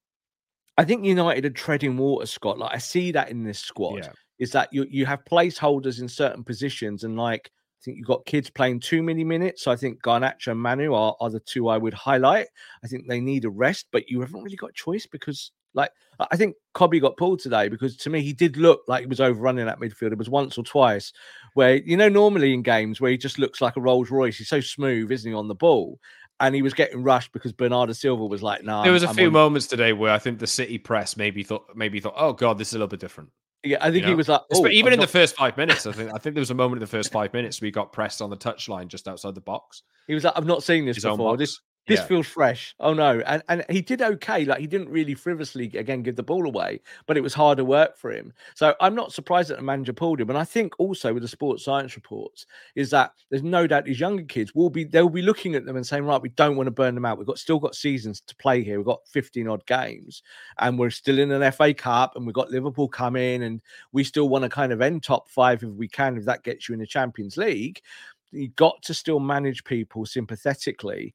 I think United are treading water, Scott. Like, I see that in this squad, is that you have placeholders in certain positions, and like, I think you've got kids playing too many minutes. So I think Garnacho and Manu are the two I would highlight. I think they need a rest, but you haven't really got a choice because, like, I think Kobbie got pulled today because to me, he did look like he was overrunning that midfield. It was once or twice where, normally in games where he just looks like a Rolls Royce. He's so smooth, isn't he, on the ball? And he was getting rushed because Bernardo Silva was like, "No." There was a few moments today where I think the City press maybe thought, "Oh God, this is a little bit different." Yeah, I think he was like, even in the first 5 minutes, I think there was a moment in the first 5 minutes we got pressed on the touchline just outside the box. He was like, "I've not seen this before. This feels fresh." Oh no, and he did okay. Like, he didn't really frivolously again give the ball away, but it was harder work for him. So I'm not surprised that the manager pulled him. And I think also with the sports science reports is that there's no doubt these younger kids they'll be looking at them and saying, right, we don't want to burn them out. We've still got seasons to play here. We've got 15 odd games, and we're still in an FA Cup, and we've got Liverpool coming, and we still want to kind of end top 5 if we can, if that gets you in the Champions League. You've got to still manage people sympathetically.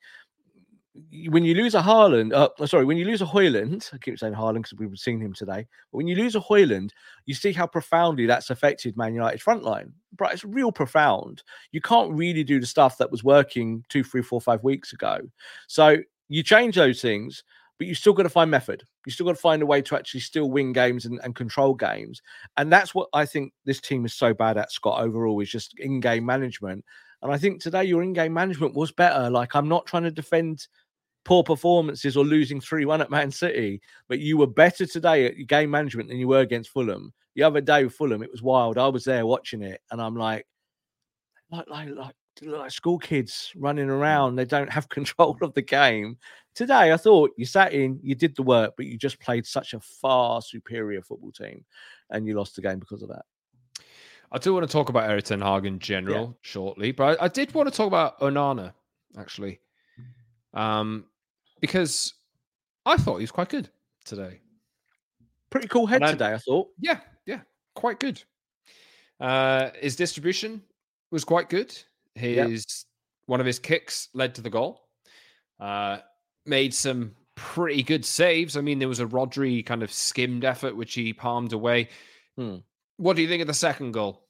When you lose a when you lose a Højlund, I keep saying Haaland because we've seen him today. But when you lose a Højlund, you see how profoundly that's affected Man United's front line. But it's real profound. You can't really do the stuff that was working 2, 3, 4, 5 weeks ago. So you change those things. but you still got to find method. You still got to find a way to actually still win games and control games. And that's what I think this team is so bad at, Scott, overall, is just in-game management. And I think today your in-game management was better. Like, I'm not trying to defend poor performances or losing 3-1 at Man City, but you were better today at your game management than you were against Fulham. The other day with Fulham, it was wild. I was there watching it, and I'm like school kids running around. They don't have control of the game. Today, I thought you sat in, you did the work, but you just played such a far superior football team, and you lost the game because of that. I do want to talk about Erik ten Hag in general shortly, but I did want to talk about Onana, actually. Because I thought he was quite good today. Pretty cool head today, I thought. Yeah, quite good. His distribution was quite good. One of his kicks led to the goal. Made some pretty good saves. I mean, there was a Rodri kind of skimmed effort, which he palmed away. What do you think of the second goal?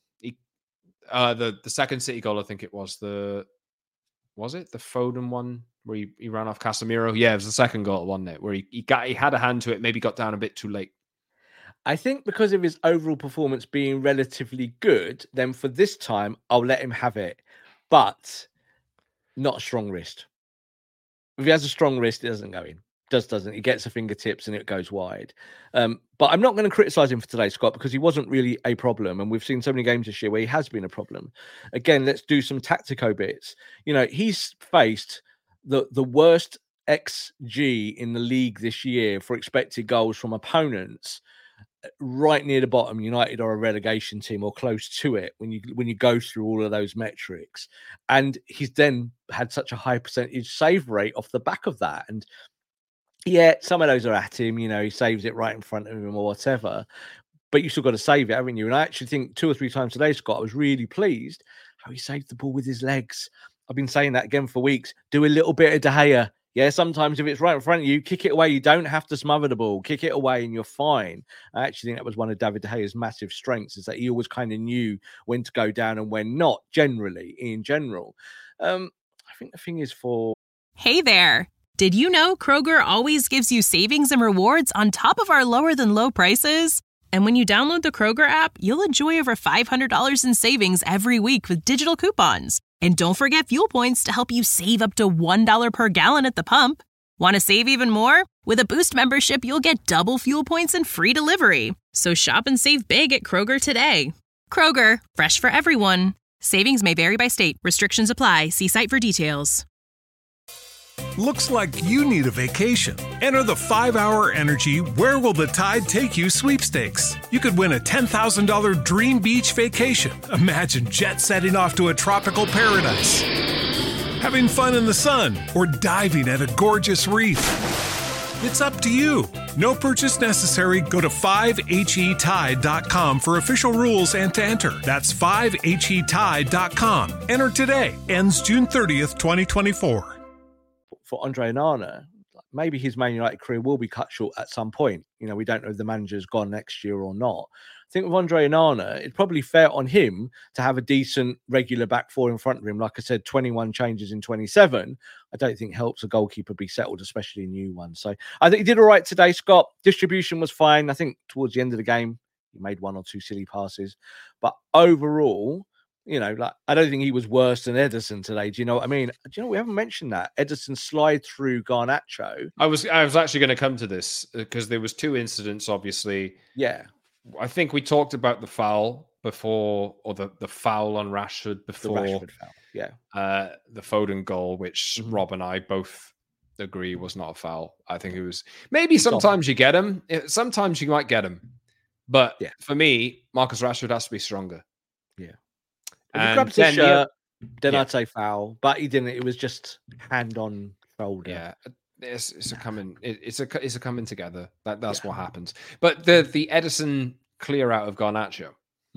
The second City goal, I think it was. Was it the Foden one where he ran off Casemiro? Yeah, it was the second goal, wasn't it? Where he had a hand to it, maybe got down a bit too late. I think because of his overall performance being relatively good, then for this time, I'll let him have it. But not a strong wrist. If he has a strong wrist, it doesn't go in. Just doesn't. He gets the fingertips and it goes wide. But I'm not going to criticize him for today, Scott, because he wasn't really a problem. And we've seen so many games this year where he has been a problem. Again, let's do some tactical bits. You know, he's faced the worst XG in the league this year for expected goals from opponents right near the bottom. United are a relegation team or close to it when you go through all of those metrics. And he's then had such a high percentage save rate off the back of that. And yeah, some of those are at him, he saves it right in front of him or whatever, but you still got to save it, haven't you? And I actually think 2 or 3 times today, Scott, I was really pleased how he saved the ball with his legs. I've been saying that again for weeks. Do a little bit of De Gea. Yeah, sometimes if it's right in front of you, kick it away. You don't have to smother the ball. Kick it away and you're fine. I actually think that was one of David De Gea's massive strengths, is that he always kind of knew when to go down and when not, in general. I think the thing is Hey there. Did you know Kroger always gives you savings and rewards on top of our lower than low prices? And when you download the Kroger app, you'll enjoy over $500 in savings every week with digital coupons. And don't forget fuel points to help you save up to $1 per gallon at the pump. Want to save even more? With a Boost membership, you'll get double fuel points and free delivery. So shop and save big at Kroger today. Kroger, fresh for everyone. Savings may vary by state. Restrictions apply. See site for details. Looks like you need a vacation. Enter the 5-Hour Energy Where Will the Tide Take You sweepstakes. You could win a $10,000 dream beach vacation. Imagine jet setting off to a tropical paradise, having fun in the sun, or diving at a gorgeous reef. It's up to you. No purchase necessary. Go to 5HETide.com for official rules and to enter. That's 5HETide.com. Enter today. Ends June 30th, 2024. For Andre Onana, maybe his Man United career will be cut short at some point. We don't know if the manager's gone next year or not. I think with Andre Onana, it's probably fair on him to have a decent regular back four in front of him. Like I said, 21 changes in 27. I don't think helps a goalkeeper be settled, especially a new one. So I think he did all right today, Scott. Distribution was fine. I think towards the end of the game, he made 1 or 2 silly passes. But overall, I don't think he was worse than Ederson today. Do you know what I mean? We haven't mentioned that. Ederson slide through Garnacho. I was actually going to come to this because there was 2 incidents, obviously. Yeah. I think we talked about the foul before, or the foul on Rashford before. The Rashford foul, yeah. The Foden goal, which Rob and I both agree was not a foul. I think it was... Maybe sometimes you get him. Sometimes you might get him. But for me, Marcus Rashford has to be stronger. Yeah. If he grabbed his shirt, then I'd say foul, but he didn't. It was just hand on shoulder. Yeah, it's a coming. It's a coming together. That's what happens. But the Ederson clear out of Garnacho.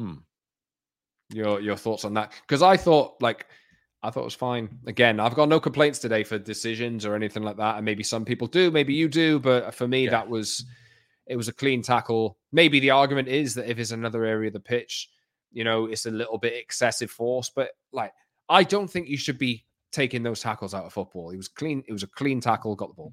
Your thoughts on that? Because I thought it was fine. Again, I've got no complaints today for decisions or anything like that. And maybe some people do, maybe you do, but for me, it was a clean tackle. Maybe the argument is that if it's another area of the pitch, it's a little bit excessive force, but I don't think you should be taking those tackles out of football. It was clean. It was a clean tackle, got the ball.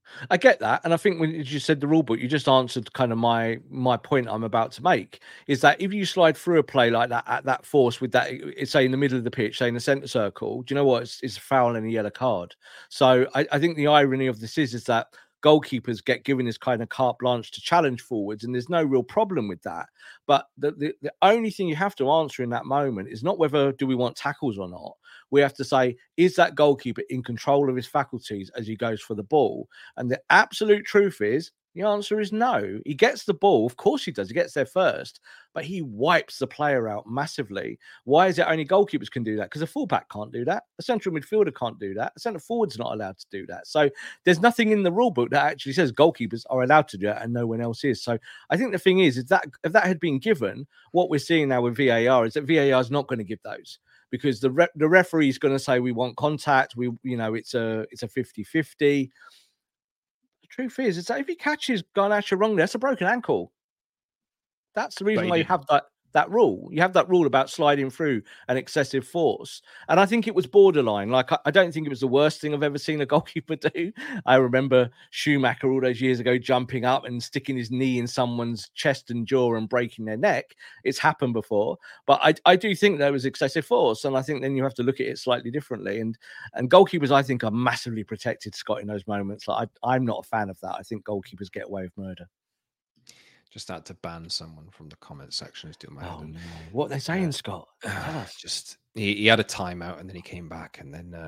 I get that, and I think when you said the rule book, you just answered kind of my point I'm about to make. Is that if you slide through a play like that at that force with that, it's say in the middle of the pitch, say in the centre circle, do you know what? It's a foul and a yellow card. So I think the irony of this is that goalkeepers get given this kind of carte blanche to challenge forwards, and there's no real problem with that. But the only thing you have to answer in that moment is not whether do we want tackles or not. We have to say, is that goalkeeper in control of his faculties as he goes for the ball? And the absolute truth is, the answer is no. He gets the ball. Of course he does. He gets there first, but he wipes the player out massively. Why is it only goalkeepers can do that? Because a fullback can't do that. A central midfielder can't do that. A centre forward's not allowed to do that. So there's nothing in the rule book that actually says goalkeepers are allowed to do that and no one else is. So I think the thing is that if that had been given, what we're seeing now with VAR is that VAR is not going to give those. Because the referee is going to say we want contact. It's a 50-50. The truth is that if he catches Garnacho wrongly, that's a broken ankle. That's the reason why you have that rule. You have that rule about sliding through an excessive force. And I think it was borderline. Like, I don't think it was the worst thing I've ever seen a goalkeeper do. I remember Schumacher all those years ago jumping up and sticking his knee in someone's chest and jaw and breaking their neck. It's happened before. But I do think there was excessive force. And I think then you have to look at it slightly differently. And goalkeepers, I think, are massively protected, Scott, in those moments. Like, I'm not a fan of that. I think goalkeepers get away with murder. Just had to ban someone from the comment section. Is doing my head. No. What are they saying, Scott? Just he had a timeout and then he came back and then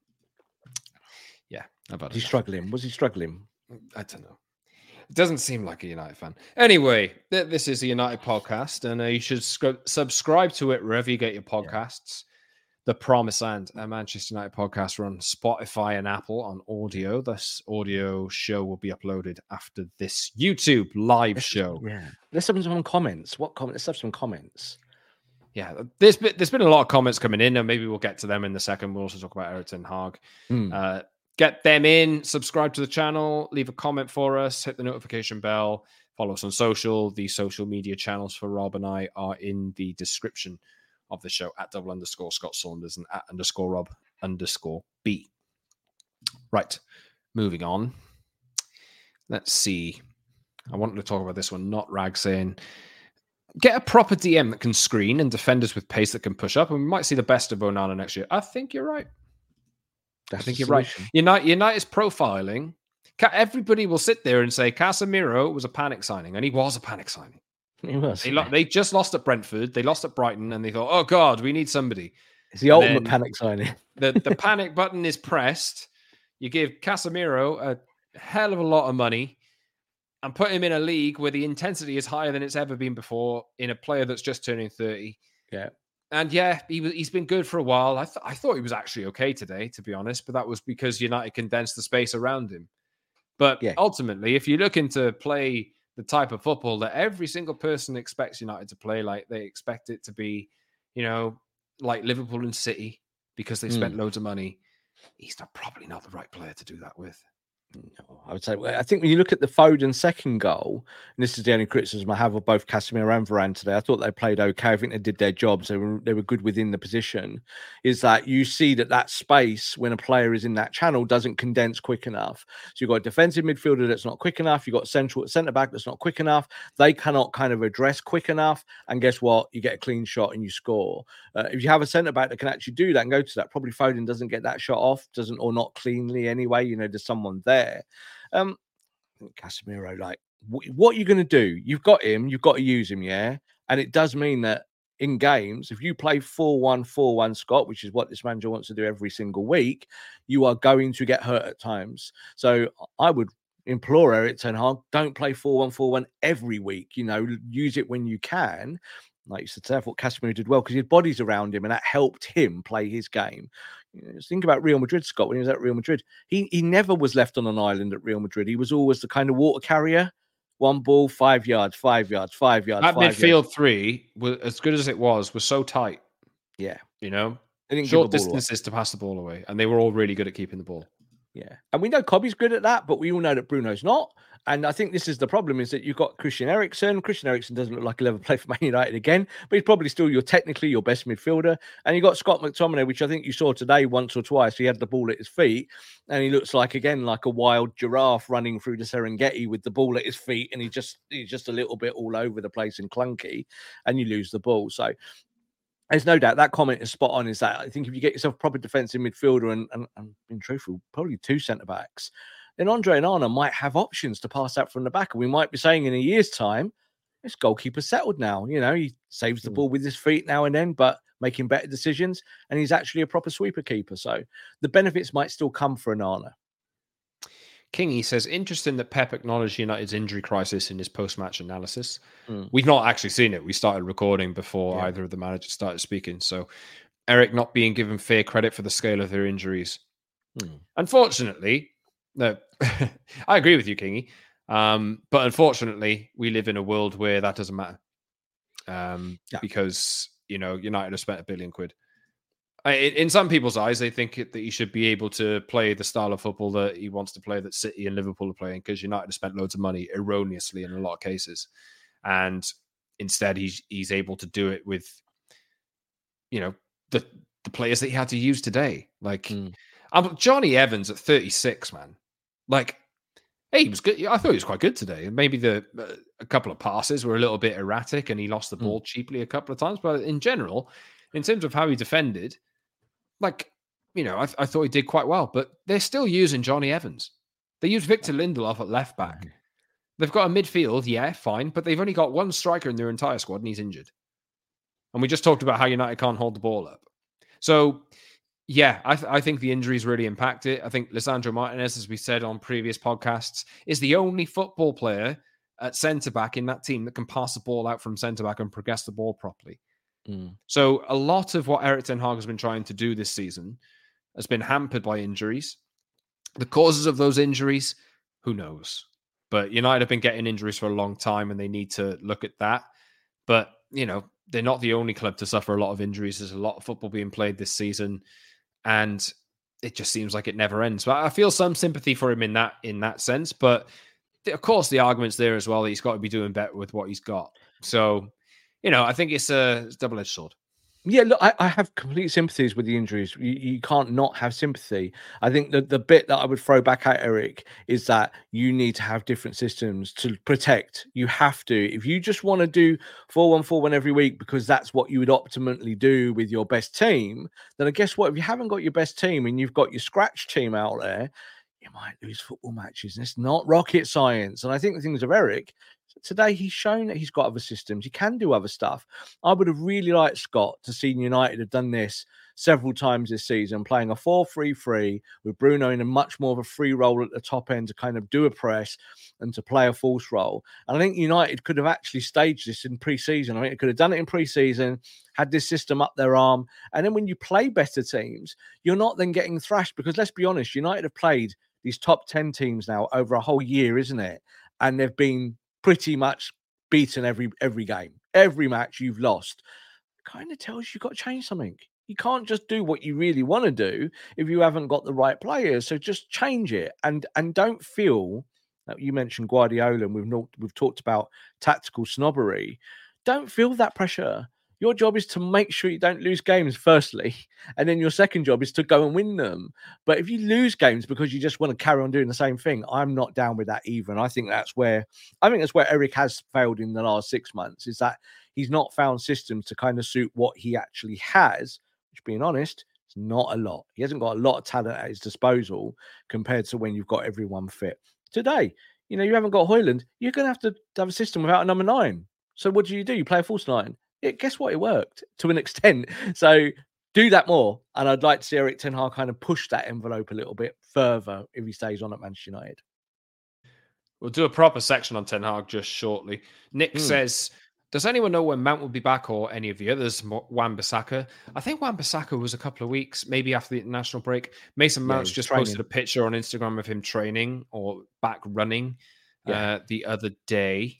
Was he struggling? I don't know. It doesn't seem like a United fan. Anyway, this is a United podcast, and you should subscribe to it wherever you get your podcasts. The Promised Land, a Manchester United podcast, are on Spotify and Apple on audio. This audio show will be uploaded after this YouTube live show. Yeah. Let's have some comments. What comments? Let's have some comments. Yeah, there's been a lot of comments coming in, and maybe we'll get to them in the second. We'll also talk about Erik ten Hag. Get them in, subscribe to the channel, leave a comment for us, hit the notification bell, follow us on social. The social media channels for Rob and I are in the description of the show at @_Scott Saunders and @_Rob_B. Right, moving on. Let's see. I wanted to talk about this one. Not Rag saying, get a proper DM that can screen and defenders with pace that can push up, and we might see the best of Onana next year. I think you're right. I think you're right. United's profiling. Everybody will sit there and say Casemiro was a panic signing, and he was a panic signing. They just lost at Brentford. They lost at Brighton, and they thought, "Oh God, we need somebody." It's the ultimate panic signing. The panic button is pressed. You give Casemiro a hell of a lot of money, and put him in a league where the intensity is higher than it's ever been before. In a player that's just turning 30. Yeah, and he's been good for a while. I thought he was actually okay today, to be honest, but that was because United condensed the space around him. But ultimately, if you're looking to play the type of football that every single person expects United to play, like they expect it to be, like Liverpool and City, because they spent loads of money, he's probably not the right player to do that with. No, I would say, I think when you look at the Foden second goal, and this is the only criticism I have of both Casemiro and Varane today, I thought they played okay. I think they did their jobs. They were good within the position. Is that you see that space when a player is in that channel doesn't condense quick enough. So you've got a defensive midfielder that's not quick enough. You've got a centre back that's not quick enough. They cannot kind of address quick enough. And guess what? You get a clean shot and you score. If you have a centre back that can actually do that and go to that, probably Foden doesn't get that shot off, or not cleanly anyway. There's someone there. Casemiro, like, what are you going to do? You've got him, you've got to use him, yeah? And it does mean that in games, if you play 4-1-4-1, Scott, which is what this manager wants to do every single week, you are going to get hurt at times. So I would implore Erik ten Hag, don't play 4-1-4-1 every week. Use it when you can. Like you said, I thought Casemiro did well because his body's around him and that helped him play his game. Think about Real Madrid, Scott. When he was at Real Madrid, he never was left on an island at Real Madrid. He was always the kind of water carrier. One ball, 5 yards, 5 yards, 5 yards. That midfield three, as good as it was so tight. Yeah. Short distances to pass the ball away. And they were all really good at keeping the ball. Yeah. And we know Kobe's good at that, but we all know that Bruno's not. And I think this is the problem, is that you've got Christian Eriksen. Christian Eriksen doesn't look like he'll ever play for Man United again, but he's probably still technically your best midfielder. And you've got Scott McTominay, which I think you saw today once or twice. He had the ball at his feet, and he looks like, again, like a wild giraffe running through the Serengeti with the ball at his feet, and he's just a little bit all over the place and clunky, and you lose the ball. So there's no doubt that comment is spot on, is that I think if you get yourself a proper defensive midfielder and being truthful, probably 2 centre-backs, then Andre Onana might have options to pass out from the back. And we might be saying in a year's time, this goalkeeper's settled now. He saves the ball with his feet now and then, but making better decisions. And he's actually a proper sweeper keeper. So the benefits might still come for Onana. Kingy says, interesting that Pep acknowledged United's injury crisis in his post-match analysis. We've not actually seen it. We started recording before either of the managers started speaking. So Eric not being given fair credit for the scale of their injuries. Unfortunately, no, I agree with you, Kingy. But unfortunately, we live in a world where that doesn't matter. Because, United have spent £1 billion. In some people's eyes, they think that he should be able to play the style of football that he wants to play, that City and Liverpool are playing, because United have spent loads of money erroneously in a lot of cases. And instead, he's able to do it with, the players that he had to use today. Like, Johnny Evans at 36, man. Like, hey, he was good. I thought he was quite good today. And maybe a couple of passes were a little bit erratic and he lost the ball cheaply a couple of times. But in general, in terms of how he defended, like, I thought he did quite well. But they're still using Johnny Evans. They use Victor Lindelof at left back. They've got a midfield, yeah, fine. But they've only got one striker in their entire squad and he's injured. And we just talked about how United can't hold the ball up. So, yeah, I think the injuries really impact it. I think Lisandro Martinez, as we said on previous podcasts, is the only football player at centre-back in that team that can pass the ball out from centre-back and progress the ball properly. So a lot of what Erik ten Hag has been trying to do this season has been hampered by injuries. The causes of those injuries, who knows? But United have been getting injuries for a long time and they need to look at that. But, they're not the only club to suffer a lot of injuries. There's a lot of football being played this season. And it just seems like it never ends. But I feel some sympathy for him in that sense. But of course, the argument's there as well that he's got to be doing better with what he's got. So, I think it's a double-edged sword. Yeah, look, I have complete sympathies with the injuries. You can't not have sympathy. I think that the bit that I would throw back at Eric is that you need to have different systems to protect. You have to. If you just want to do 4-1-4-1 every week because that's what you would optimally do with your best team, then I guess what? If you haven't got your best team and you've got your scratch team out there, you might lose football matches. It's not rocket science. And I think the things of Eric, today he's shown that he's got other systems. He can do other stuff. I would have really liked Scott to see United have done this several times this season, playing a 4-3-3 with Bruno in a much more of a free role at the top end to kind of do a press and to play a false role. And I think United could have actually staged this in pre-season. I think it could have done it in pre-season, had this system up their arm. And then when you play better teams, you're not then getting thrashed, because let's be honest, United have played these top 10 teams now over a whole year, isn't it? And they've been pretty much beaten every game. Every match you've lost kind of tells you've got to change something. You can't just do what you really want to do if you haven't got the right players. So just change it and don't feel that, you mentioned Guardiola and we've talked about tactical snobbery. Don't feel that pressure. Your job is to make sure you don't lose games, firstly, and then your second job is to go and win them. But if you lose games because you just want to carry on doing the same thing, I'm not down with that either. And I think that's where Eric has failed in the last 6 months, is that he's not found systems to kind of suit what he actually has, which, being honest, is not a lot. He hasn't got a lot of talent at his disposal compared to when you've got everyone fit. Today, you haven't got Højlund. You're going to have a system without a number 9. So what do? You play a false 9. Guess what? It worked to an extent. So do that more. And I'd like to see Erik ten Hag kind of push that envelope a little bit further if he stays on at Manchester United. We'll do a proper section on Ten Hag just shortly. Nick says, does anyone know when Mount will be back, or any of the others? Wan-Bissaka. I think Wan-Bissaka was a couple of weeks, maybe after the international break. Mason Mount's just posted a picture on Instagram of him training or back running the other day.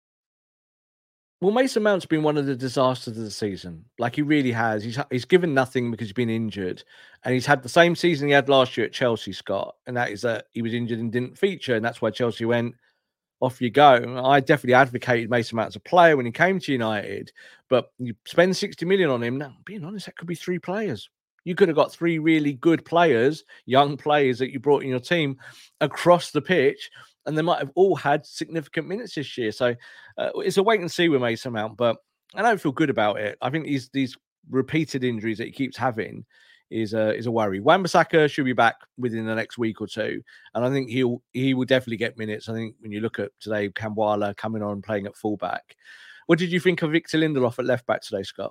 Well, Mason Mount's been one of the disasters of the season. Like, he really has. He's given nothing because he's been injured. And he's had the same season he had last year at Chelsea, Scott. And that is that he was injured and didn't feature. And that's why Chelsea went, off you go. I definitely advocated Mason Mount as a player when he came to United, but you spend 60 million on him. Now, being honest, that could be 3 players. You could have got 3 really good players, young players that you brought in your team across the pitch, and they might have all had significant minutes this year. So it's a wait and see with Mason Mount, but I don't feel good about it. I think these repeated injuries that he keeps having is a worry. Wan-Bissaka should be back within the next week or 2, and I think he will definitely get minutes. I think when you look at today, Kambwala coming on and playing at fullback. What did you think of Victor Lindelof at left back today, Scott?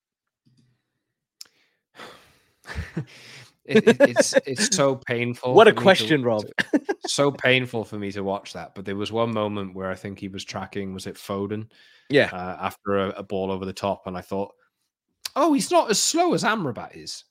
It's so painful. What a question, Rob. So painful for me to watch that. But there was one moment where I think he was tracking, was it Foden? Yeah. After a ball over the top, and I thought, oh, he's not as slow as Amrabat is.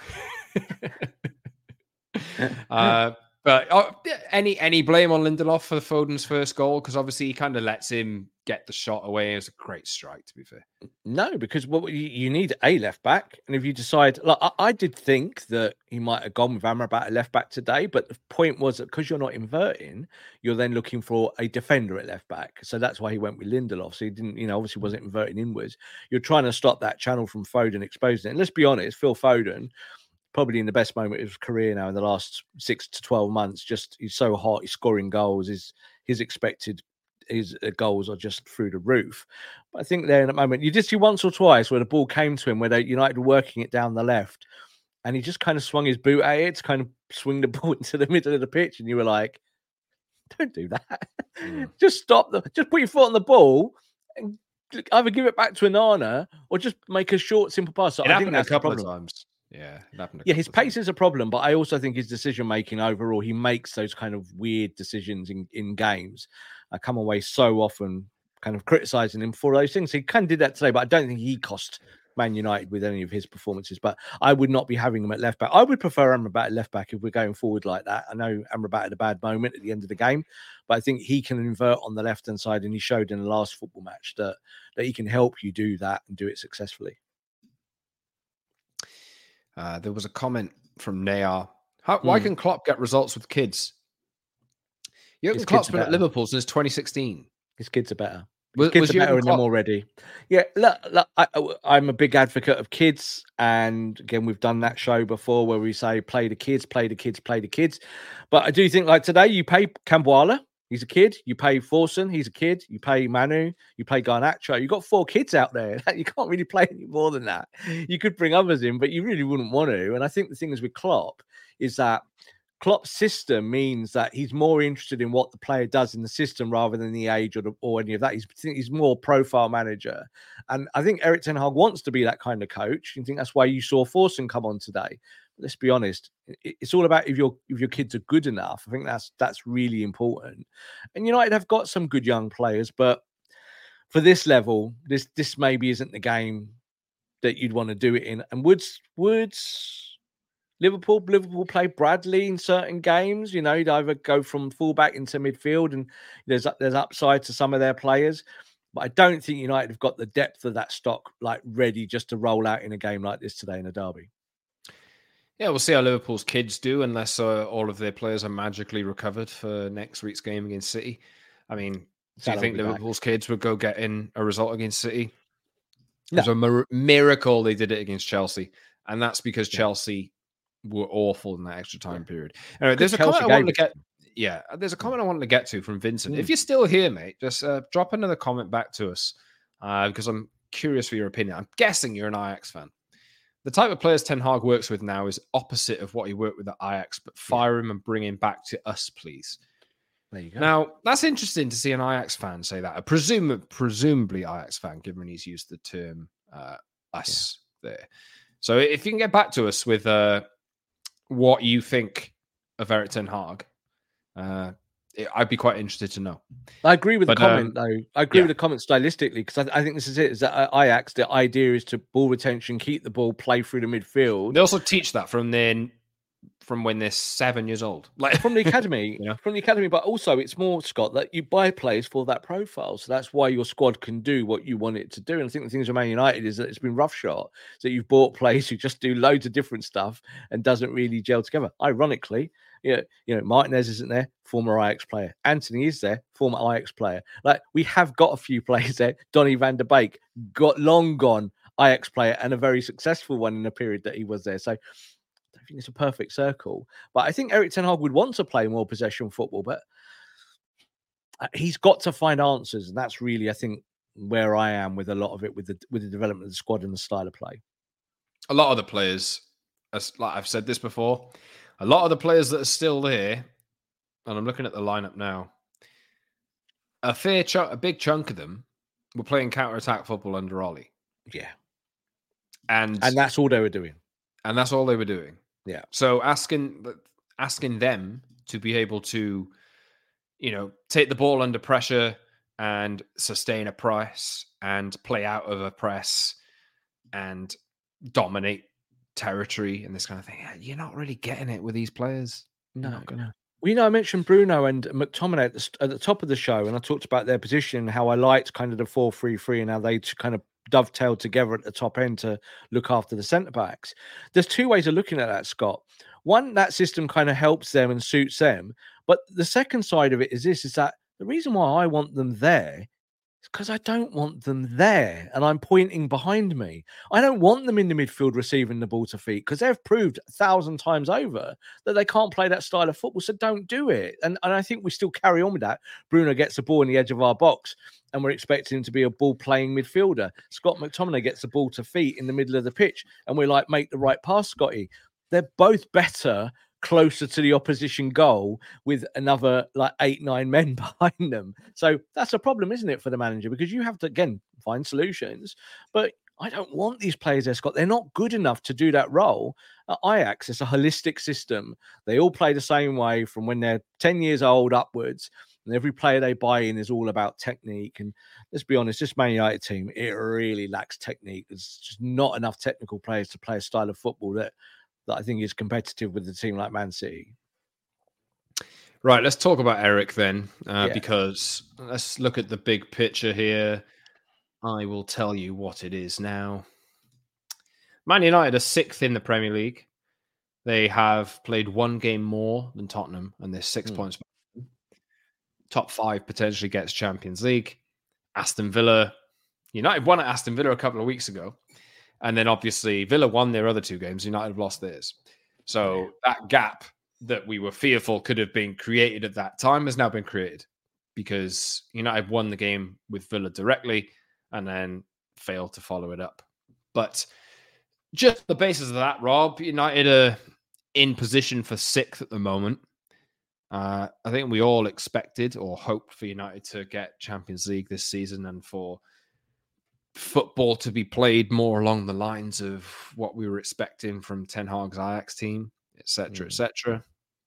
But any blame on Lindelof for Foden's first goal? Because obviously he kind of lets him get the shot away. It was a great strike, to be fair. No, because you need a left back, and if you decide, like I did think that he might have gone with Amrabat at left back today, but the point was that because you're not inverting, you're then looking for a defender at left back. So that's why he went with Lindelof. So he didn't, obviously wasn't inverting inwards. You're trying to stop that channel from Foden exposing it. And let's be honest, Phil Foden, probably in the best moment of his career now in the last 6 to 12 months. Just he's so hot, he's scoring goals, his expected goals are just through the roof. But I think there in that moment, you did see once or twice where the ball came to him, where United were working it down the left, and he just kind of swung his boot at it to kind of swing the ball into the middle of the pitch, and you were like, don't do that. Just stop just put your foot on the ball and either give it back to Onana or just make a short, simple pass. So it I think happened that's a couple of times. Yeah, it happened. His pace is a problem, but I also think his decision making overall, he makes those kind of weird decisions in games. I come away so often kind of criticizing him for those things. He kind of did that today, but I don't think he cost Man United with any of his performances. But I would not be having him at left back. I would prefer Amrabat at left back if we're going forward like that. I know Amrabat had a bad moment at the end of the game, but I think he can invert on the left hand side, and he showed in the last football match that he can help you do that and do it successfully. There was a comment from Nayar. Why can Klopp get results with kids? Jurgen Klopp's been at Liverpool since 2016. His kids are better. His kids are better than them already. Yeah, look, I'm a big advocate of kids. And again, we've done that show before where we say play the kids, play the kids, play the kids. But I do think like today, you pay Kambwala, he's a kid. You pay Forson, he's a kid. You pay Manu, you pay Garnacho. You've got 4 kids out there. You can't really play any more than that. You could bring others in, but you really wouldn't want to. And I think the thing is with Klopp is that Klopp's system means that he's more interested in what the player does in the system rather than the age or any of that. He's more profile manager. And I think Erik ten Hag wants to be that kind of coach. I think that's why you saw Forson come on today. Let's be honest. It's all about if your kids are good enough. I think that's really important. And United have got some good young players, but for this level, this maybe isn't the game that you'd want to do it in. And Woods, Liverpool play Bradley in certain games. You'd either go from fullback into midfield, and there's upside to some of their players. But I don't think United have got the depth of that stock like ready just to roll out in a game like this today in a derby. Yeah, we'll see how Liverpool's kids do unless all of their players are magically recovered for next week's game against City. I mean, do you think Liverpool's kids would go get in a result against City? No. It was a miracle they did it against Chelsea, and that's because Chelsea were awful in that extra time period. Anyway, there's a comment I wanted to get. Yeah, there's a comment I wanted to get to from Vincent. If you're still here, mate, just drop another comment back to us because I'm curious for your opinion. I'm guessing you're an Ajax fan. The type of players Ten Hag works with now is opposite of what he worked with at Ajax, but fire him and bring him back to us, please. There you go. Now, that's interesting to see an Ajax fan say that. A presumably Ajax fan, given he's used the term us there. So if you can get back to us with what you think of Erik ten Hag, I'd be quite interested to know. I agree with the comment, though. I agree with the comment stylistically, because I think this is it. Is that Ajax, the idea is to ball retention, keep the ball, play through the midfield. They also teach that from their from when they're 7 years old, like from the academy, you know? from the academy. But also, it's more, Scott, that you buy players for that profile. So that's why your squad can do what you want it to do. And I think the things with Man United is that it's been roughshod. So you've bought players who just do loads of different stuff and doesn't really gel together. Ironically, Martinez isn't there, former Ajax player. Anthony is there, former Ajax player. Like, we have got a few players there. Donny van der Beek, long gone Ajax player, and a very successful one in the period that he was there. So I think it's a perfect circle. But I think Erik ten Hag would want to play more possession football, but he's got to find answers. And that's really, I think, where I am with a lot of it, with the development of the squad and the style of play. A lot of the players, like I've said this before, a lot of the players that are still there, and I'm looking at the lineup now, a big chunk of them were playing counter-attack football under Ollie. Yeah. And that's all they were doing. And that's all they were doing. Yeah. So asking them to be able to, take the ball under pressure and sustain a press and play out of a press and dominate territory and this kind of thing, you're not really getting it with these players. No. Not gonna. Well, I mentioned Bruno and McTominay at the top of the show, and I talked about their position, how I liked kind of the 4-3-3 and how they kind of dovetailed together at the top end to look after the centre backs. There's two ways of looking at that, Scott. One, that system kind of helps them and suits them. But the second side of it is that the reason why I want them there is because I don't want them there. And I'm pointing behind me. I don't want them in the midfield receiving the ball to feet, because they've proved 1,000 times over that they can't play that style of football. So don't do it. And I think we still carry on with that. Bruno gets the ball in the edge of our box, and we're expecting him to be a ball-playing midfielder. Scott McTominay gets the ball to feet in the middle of the pitch, and we're like, make the right pass, Scotty. They're both better closer to the opposition goal with another 8-9 men behind them. So that's a problem, isn't it, for the manager? Because you have to, again, find solutions. But I don't want these players there, Scott. They're not good enough to do that role. At Ajax, it's a holistic system. They all play the same way from when they're 10 years old upwards. And every player they buy in is all about technique. And let's be honest, this Man United team, it really lacks technique. There's just not enough technical players to play a style of football that I think is competitive with a team like Man City. Right, let's talk about Eric then, because let's look at the big picture here. I will tell you what it is now. Man United are 6th in the Premier League. They have played one game more than Tottenham, and they're 6 points. Top 5 potentially gets Champions League. Aston Villa, United won at Aston Villa a couple of weeks ago. And then obviously Villa won their other 2 games. United have lost theirs. So that gap that we were fearful could have been created at that time has now been created, because United won the game with Villa directly and then failed to follow it up. But just the basis of that, Rob, United are in position for 6th at the moment. I think we all expected or hoped for United to get Champions League this season and for football to be played more along the lines of what we were expecting from Ten Hag's Ajax team, etc., etc.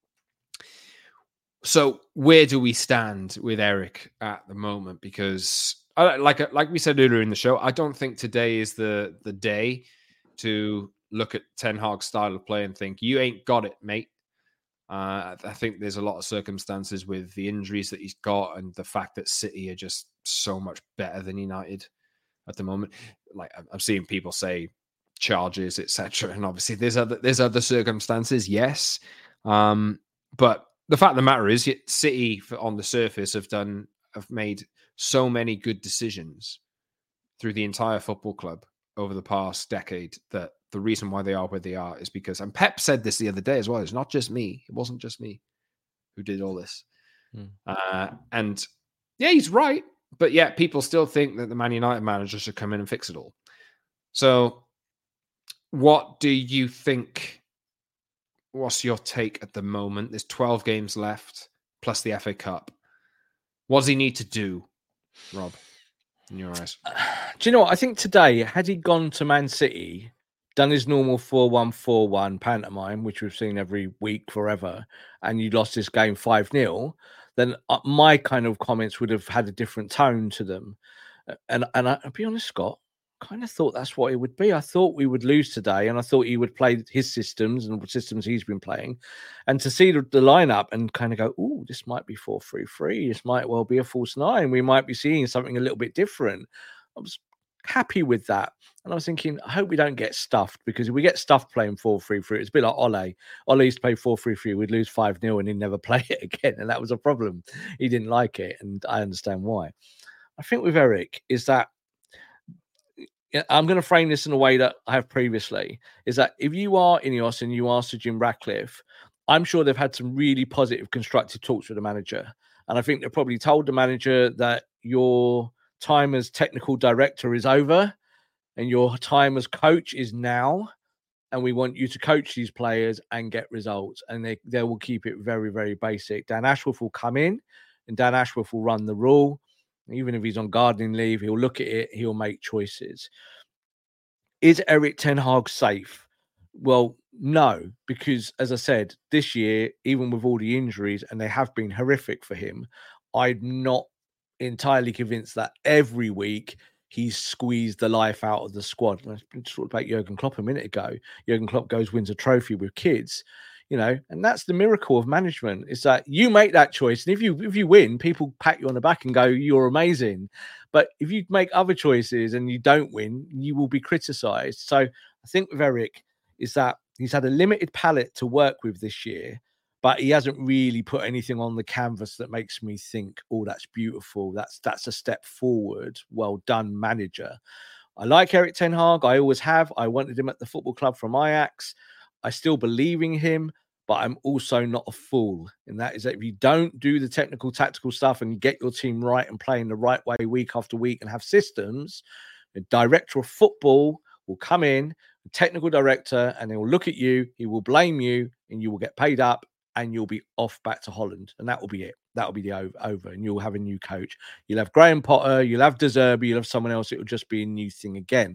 So where do we stand with Eric at the moment? Because like we said earlier in the show, I don't think today is the day to look at Ten Hag's style of play and think, you ain't got it, mate. I think there's a lot of circumstances with the injuries that he's got and the fact that City are just so much better than United at the moment. Like, I'm seeing people say charges, etc., and obviously there's other circumstances, yes. But the fact of the matter is, City on the surface have made so many good decisions through the entire football club over the past decade that the reason why they are where they are is because, and Pep said this the other day as well, it's not just me. It wasn't just me who did all this. And yeah, he's right. But yet people still think that the Man United manager should come in and fix it all. So what do you think? What's your take at the moment? There's 12 games left, plus the FA Cup. What does he need to do, Rob, in your eyes? Do you know what? I think today, had he gone to Man City, done his normal 4-1-4-1 pantomime, which we've seen every week forever, and you lost this game 5-0, then my kind of comments would have had a different tone to them. And I'll be honest, Scott, kind of thought that's what it would be. I thought we would lose today, and I thought he would play his systems and the systems he's been playing. And to see the lineup and kind of go, oh, this might be 4-3-3. This might well be a false nine. We might be seeing something a little bit different. I was happy with that. And I was thinking, I hope we don't get stuffed, because if we get stuffed playing 4-3-3, it's a bit like Ole. Ole used to play 4-3-3. We'd lose 5-0 and he'd never play it again. And that was a problem. He didn't like it. And I understand why. I think with Eric is that, I'm going to frame this in a way that I have previously, is that if you are Ineos and you are Sir Jim Ratcliffe, I'm sure they've had some really positive, constructive talks with the manager. And I think they've probably told the manager that your time as technical director is over and your time as coach is now. And we want you to coach these players and get results. And they will keep it very, very basic. Dan Ashworth will come in and Dan Ashworth will run the rule. Even if he's on gardening leave, he'll look at it, he'll make choices. Is Eric Ten Hag safe? Well, no, because as I said, this year, even with all the injuries, and they have been horrific for him, I'm not entirely convinced that every week he's squeezed the life out of the squad. And I talked about Jurgen Klopp a minute ago. Jurgen Klopp goes, wins a trophy with kids. And that's the miracle of management, is that you make that choice. And if you win, people pat you on the back and go, you're amazing. But if you make other choices and you don't win, you will be criticized. So I think with Eric is that he's had a limited palette to work with this year, but he hasn't really put anything on the canvas that makes me think, oh, that's beautiful. That's a step forward. Well done, manager. I like Eric Ten Hag. I always have. I wanted him at the football club from Ajax. I still believe in him, but I'm also not a fool. And that is that if you don't do the technical, tactical stuff and get your team right and play in the right way week after week and have systems, the director of football will come in, the technical director, and they will look at you, he will blame you, and you will get paid up and you'll be off back to Holland. And that will be it. That will be the over. And you'll have a new coach. You'll have Graham Potter, you'll have De Zerbi, you'll have someone else. It will just be a new thing again.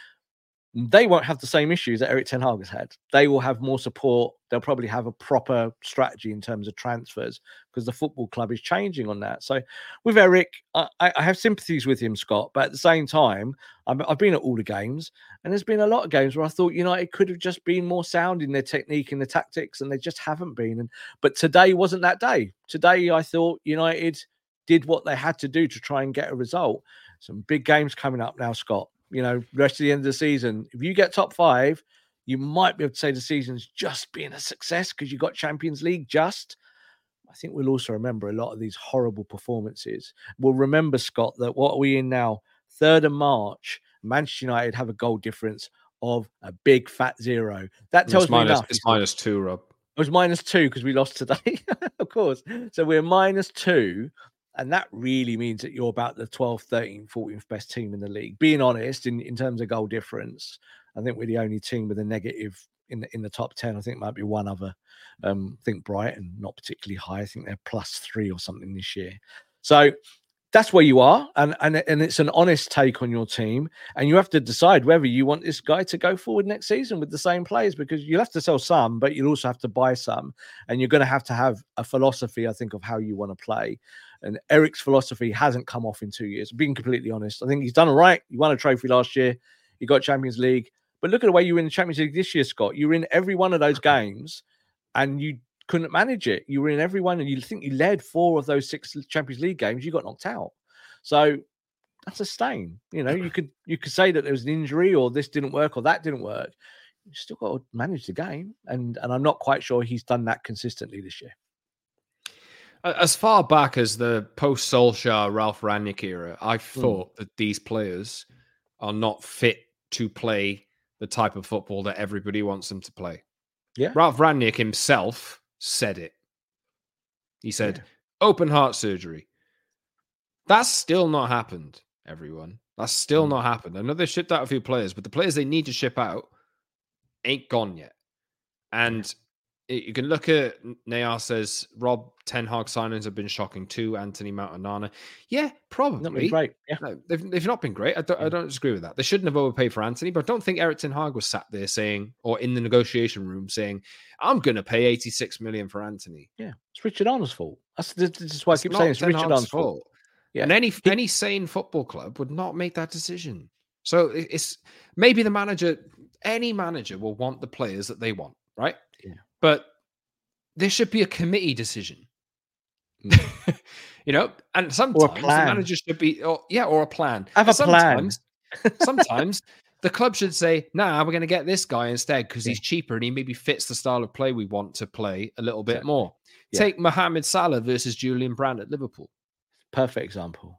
They won't have the same issues that Eric Ten Hag has had. They will have more support. They'll probably have a proper strategy in terms of transfers, because the football club is changing on that. So with Eric, I have sympathies with him, Scott. But at the same time, I've been at all the games, and there's been a lot of games where I thought United could have just been more sound in their technique and the tactics, and they just haven't been. But today wasn't that day. Today, I thought United did what they had to do to try and get a result. Some big games coming up now, Scott. Rest of the end of the season, if you get top 5, you might be able to say the season's just been a success because you got Champions League just. I think we'll also remember a lot of these horrible performances. We'll remember, Scott, that what are we in now? 3rd of March, Manchester United have a goal difference of a big fat 0. That tells me enough. It's -2, Rob. It was -2 because we lost today, of course. So we're -2. And that really means that you're about the 12th, 13th, 14th best team in the league. Being honest, in terms of goal difference, I think we're the only team with a negative in the top 10. I think might be one other. I think Brighton, not particularly high. I think they're +3 or something this year. So that's where you are. And it's an honest take on your team. And you have to decide whether you want this guy to go forward next season with the same players, because you'll have to sell some, but you'll also have to buy some. And you're going to have a philosophy, I think, of how you want to play. And Eric's philosophy hasn't come off in 2 years. Being completely honest, I think he's done all right. He won a trophy last year. He got Champions League. But look at the way you were in the Champions League this year, Scott. You were in every one of those games and you couldn't manage it. You were in every one, and you think you led 4 of those 6 Champions League games. You got knocked out. So that's a stain. You could say that there was an injury or this didn't work or that didn't work. You still got to manage the game. And I'm not quite sure he's done that consistently this year. As far back as the post-Solskjaer, Ralph Rangnick era, I thought that these players are not fit to play the type of football that everybody wants them to play. Yeah. Ralph Rangnick himself said it. He said, open heart surgery. That's still not happened, everyone. That's still not happened. I know they shipped out a few players, but the players they need to ship out ain't gone yet. And you can look at Nayar says Rob Ten Hag signings have been shocking too. Anthony Mount and Nana. Yeah, probably. Not been great. Yeah. No, they've not been great. I don't disagree with that. They shouldn't have overpaid for Anthony, but I don't think Eric Ten Hag was sat there saying, or in the negotiation room saying, I'm going to pay 86 million for Anthony. Yeah, it's Richard Arnold's fault. This is why I keep saying it's Richard Arnold's fault. Yeah. And any sane football club would not make that decision. So it's maybe the manager, any manager will want the players that they want, right? Yeah. But there should be a committee decision. And sometimes the manager should be, or a plan. Have a plan. Sometimes the club should say, nah, we're going to get this guy instead because he's cheaper and he maybe fits the style of play we want to play a little bit more. Yeah. Take Mohamed Salah versus Julian Brandt at Liverpool. Perfect example.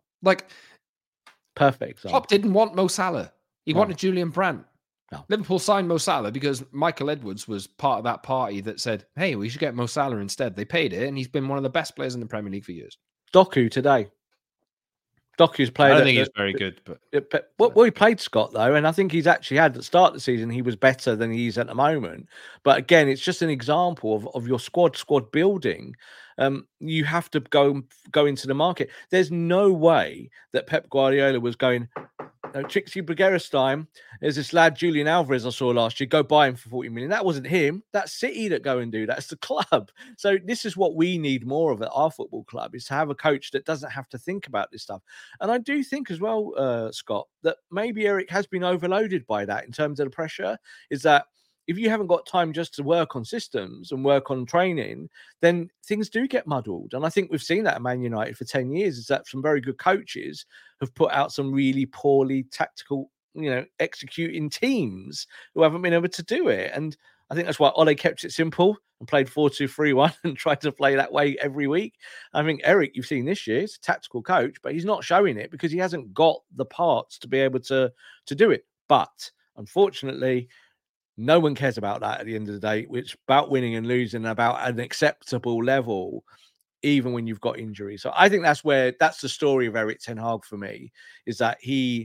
Perfect example. Klopp didn't want Mo Salah. He wanted Julian Brandt. No. Liverpool signed Mo Salah because Michael Edwards was part of that party that said, hey, we should get Mo Salah instead. They paid it, and he's been one of the best players in the Premier League for years. Doku today. Doku's played. I don't think he's very good. But he played Scott, though, and I think he's actually had, at the start of the season, he was better than he is at the moment. But again, it's just an example of your squad building. You have to go into the market. There's no way that Pep Guardiola was going, Trixie Bergerstein, there's this lad, Julian Alvarez, I saw last year, go buy him for 40 million. That wasn't him. That's City that go and do that. It's the club. So this is what we need more of at our football club, is to have a coach that doesn't have to think about this stuff. And I do think as well, Scott, that maybe Eric has been overloaded by that in terms of the pressure, is that if you haven't got time just to work on systems and work on training, then things do get muddled. And I think we've seen that at Man United for 10 years, is that some very good coaches have put out some really poorly tactical, executing teams who haven't been able to do it. And I think that's why Ole kept it simple and played 4-2-3-1 and tried to play that way every week. I think Eric, you've seen this year, he's a tactical coach, but he's not showing it because he hasn't got the parts to be able to do it. But unfortunately, no one cares about that at the end of the day. It's about winning and losing, about an acceptable level, even when you've got injuries. So I think that's the story of Eric Ten Hag for me, is that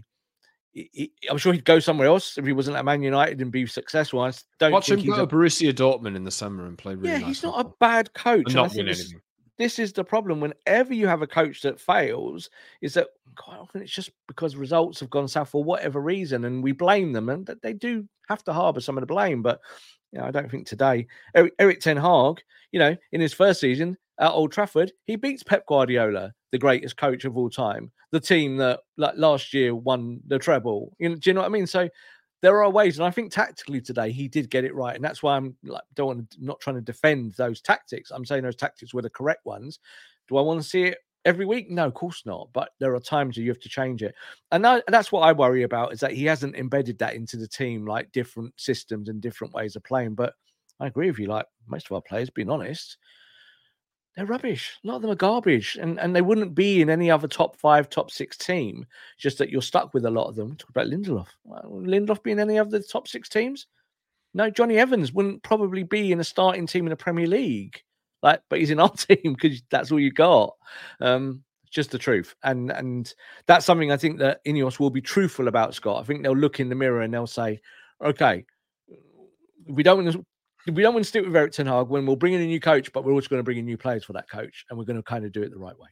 I'm sure he'd go somewhere else if he wasn't at Man United and be successful. I don't watch him go to Borussia Dortment in the summer and play really nice he's football. Not a bad coach. And not win anything. This is the problem. Whenever you have a coach that fails, is that quite often it's just because results have gone south for whatever reason, and we blame them, and that they do have to harbour some of the blame. But I don't think today Eric Ten Hag, in his first season at Old Trafford, he beats Pep Guardiola, the greatest coach of all time, the team that last year won the treble. Do you know what I mean? So there are ways, and I think tactically today he did get it right, and that's why I'm not trying to defend those tactics. I'm saying those tactics were the correct ones. Do I want to see it every week? No, of course not. But there are times where you have to change it, and that's what I worry about, is that he hasn't embedded that into the team, like different systems and different ways of playing. But I agree with you. Like most of our players, being honest, they're rubbish. A lot of them are garbage, and they wouldn't be in any other top 5, top 6 team. Just that you're stuck with a lot of them. Talk about Lindelof. Will Lindelof be in any of the top 6 teams? No, Johnny Evans wouldn't probably be in a starting team in the Premier League. But he's in our team because that's all you got. Just the truth, and that's something I think that Ineos will be truthful about, Scott. I think they'll look in the mirror and they'll say, "Okay, we don't want to stick with Eric Ten Hag, when we'll bring in a new coach, but we're also going to bring in new players for that coach, and we're going to kind of do it the right way."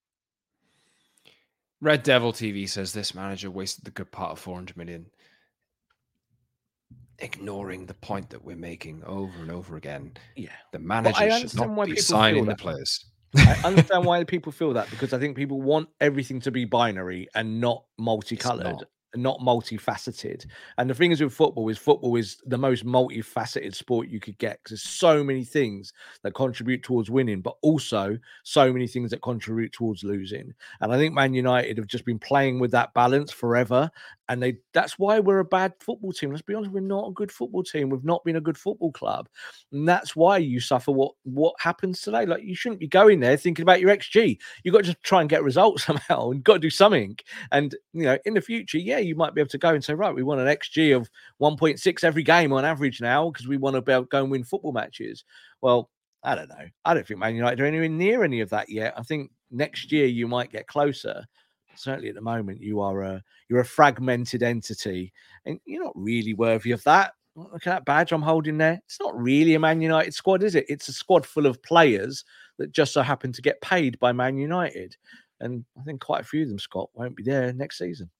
Red Devil TV says this manager wasted the good part of 400 million, ignoring the point that we're making over and over again. Yeah, the manager should not be signing the players. I understand why people feel that, because I think people want everything to be binary and not multicolored. Not multifaceted. And the thing is with football is the most multifaceted sport you could get, because there's so many things that contribute towards winning, but also so many things that contribute towards losing. And I think Man United have just been playing with that balance forever. And that's why we're a bad football team. Let's be honest, we're not a good football team. We've not been a good football club. And that's why you suffer what happens today. Like, you shouldn't be going there thinking about your XG. You've got to just try and get results somehow, and got to do something. And, in the future, you might be able to go and say, right, we want an XG of 1.6 every game on average now, because we want to be able to go and win football matches. Well, I don't know. I don't think Man United are anywhere near any of that yet. I think next year you might get closer. Certainly at the moment, you're a fragmented entity, and you're not really worthy of that. Look at that badge I'm holding there. It's not really a Man United squad, is it? It's a squad full of players that just so happen to get paid by Man United. And I think quite a few of them, Scott, won't be there next season.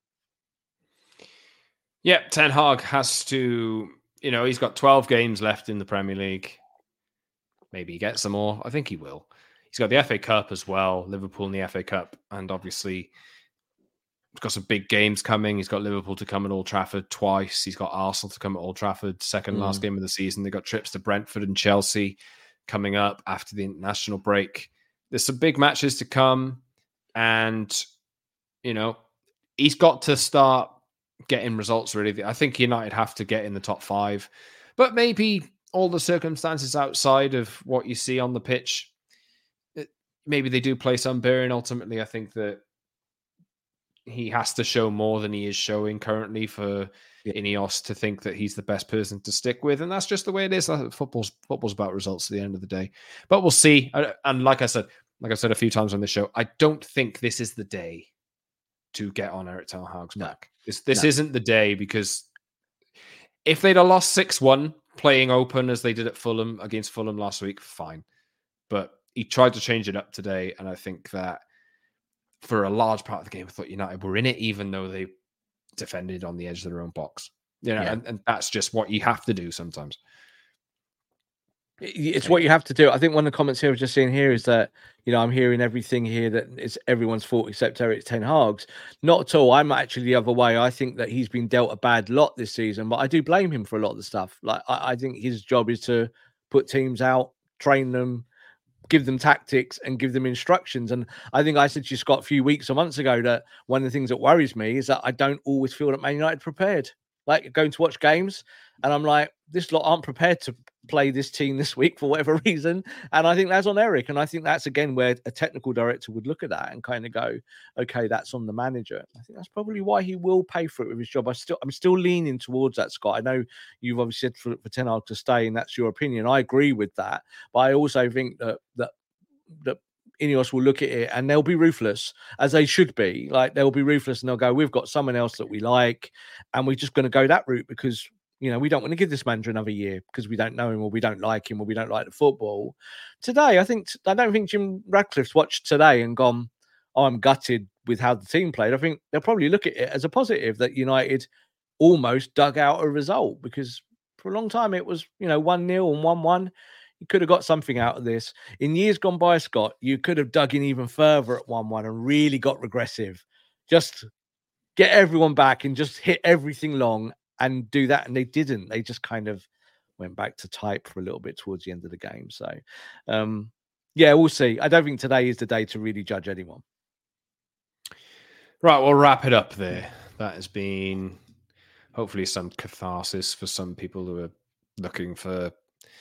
Yeah, Ten Hag has to, he's got 12 games left in the Premier League. Maybe he gets some more. I think he will. He's got the FA Cup as well, Liverpool in the FA Cup. And obviously, got some big games coming. He's got Liverpool to come at Old Trafford twice. He's got Arsenal to come at Old Trafford, second last game of the season. They've got trips to Brentford and Chelsea coming up after the international break. There's some big matches to come. And, he's got to start getting results, really. I think United have to get in the top 5. But maybe all the circumstances outside of what you see on the pitch, maybe they do play some bearing. Ultimately, I think that he has to show more than he is showing currently for Ineos to think that he's the best person to stick with. And that's just the way it is. Football's about results at the end of the day. But we'll see. And like I said a few times on this show, I don't think this is the day to get on Erik ten Hag's back. This isn't the day, because if they'd have lost 6-1 playing open as they did at Fulham against Fulham last week, fine. But he tried to change it up today, and I think that for a large part of the game, I thought United were in it, even though they defended on the edge of their own box. And that's just what you have to do sometimes. It's what you have to do. I think one of the comments here I was just seeing here is that, I'm hearing everything here that it's everyone's fault except Erik ten Hag's. Not at all. I'm actually the other way. I think that he's been dealt a bad lot this season, but I do blame him for a lot of the stuff. Like, I think his job is to put teams out, train them, give them tactics and give them instructions. And I think I said to you, Scott, a few weeks or months ago, that one of the things that worries me is that I don't always feel that Man United prepared. Like, going to watch games and I'm like, this lot aren't prepared to play this team this week for whatever reason. And I think that's on Erik. And I think that's, again, where a technical director would look at that and kind of go, okay, that's on the manager. I think that's probably why he will pay for it with his job. I'm still leaning towards that, Scott. I know you've obviously said for Ten Hag to stay, and that's your opinion. I agree with that. But I also think that Ineos will look at it and they'll be ruthless, as they should be. Like, they'll be ruthless and they'll go, we've got someone else that we like, and we're just going to go that route because, we don't want to give this manager another year because we don't know him or we don't like him or we don't like the football. Today, I don't think Jim Ratcliffe's watched today and gone, oh, I'm gutted with how the team played. I think they'll probably look at it as a positive that United almost dug out a result, because for a long time it was, 1-0 and 1-1. You could have got something out of this. In years gone by, Scott, you could have dug in even further at 1-1 and really got regressive. Just get everyone back and just hit everything long and do that. And they didn't. They just kind of went back to type for a little bit towards the end of the game. So, we'll see. I don't think today is the day to really judge anyone. Right, we'll wrap it up there. That has been hopefully some catharsis for some people who are looking for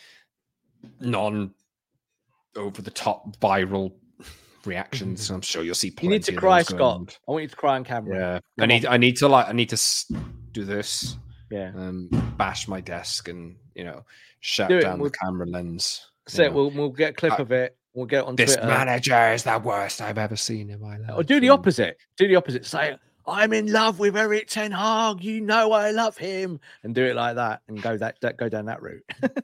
over-the-top viral reactions. I'm sure you'll see plenty. You need to cry, Scott. I want you to cry on camera. Yeah, I need to do this. Yeah, bash my desk and shut down the camera lens. So we'll get a clip of it. We'll get it on this Twitter. Manager is the worst I've ever seen in my life. Or do the opposite. Say, I'm in love with Erik ten Hag. I love him, and do it like that, and go down that route.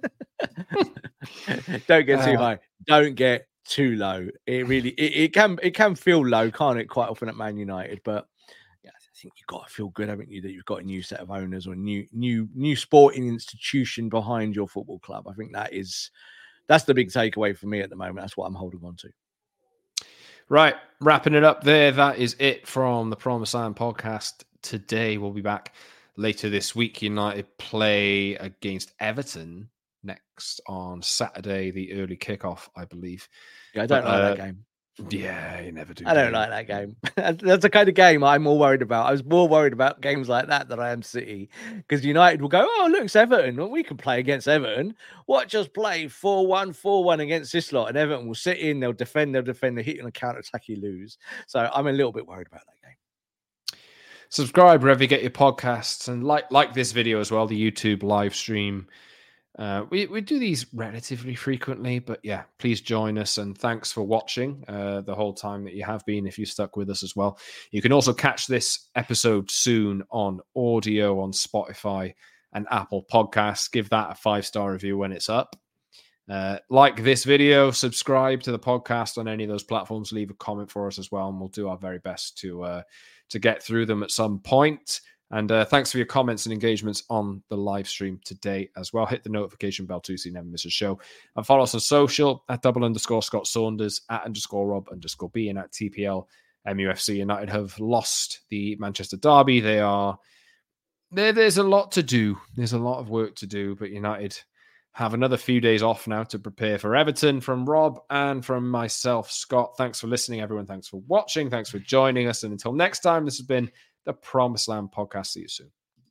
Don't get too high. Don't get too low. It really it can feel low, can't it? Quite often at Man United, but I think you've got to feel good, haven't you, that you've got a new set of owners or a new sporting institution behind your football club. I think that's the big takeaway for me at the moment. That's what I'm holding on to. Right, wrapping it up there. That is it from the Promised Land podcast today. We'll be back later this week. United play against Everton next on Saturday, the early kickoff, I believe. Yeah, I don't like that game. Yeah, you never do. I don't like that game. That's the kind of game I'm more worried about. I was more worried about games like that than I am City, because United will go, oh, look, it's Everton. Well, we can play against Everton. What, just play 4-1, 4-1 against this lot, and Everton will sit in, they'll defend, they hit you on a counter-attack, you lose. So I'm a little bit worried about that game. Subscribe wherever you get your podcasts, and like this video as well, the YouTube live stream. We do these relatively frequently, but yeah, please join us, and thanks for watching the whole time that you have been, if you stuck with us as well. You can also catch this episode soon on audio on Spotify and Apple Podcasts. Give that a 5-star review when it's up. Like this video, subscribe to the podcast on any of those platforms, leave a comment for us as well, and we'll do our very best to get through them at some point. And thanks for your comments and engagements on the live stream today as well. Hit the notification bell too so you never miss a show. And follow us on social at @_Scott Saunders, @_Rob_B, and @TPL MUFC United have lost the Manchester derby. There's a lot to do. There's a lot of work to do, but United have another few days off now to prepare for Everton. From Rob and from myself, Scott, thanks for listening, everyone. Thanks for watching. Thanks for joining us. And until next time, this has been the Promised Land Podcast. See you soon.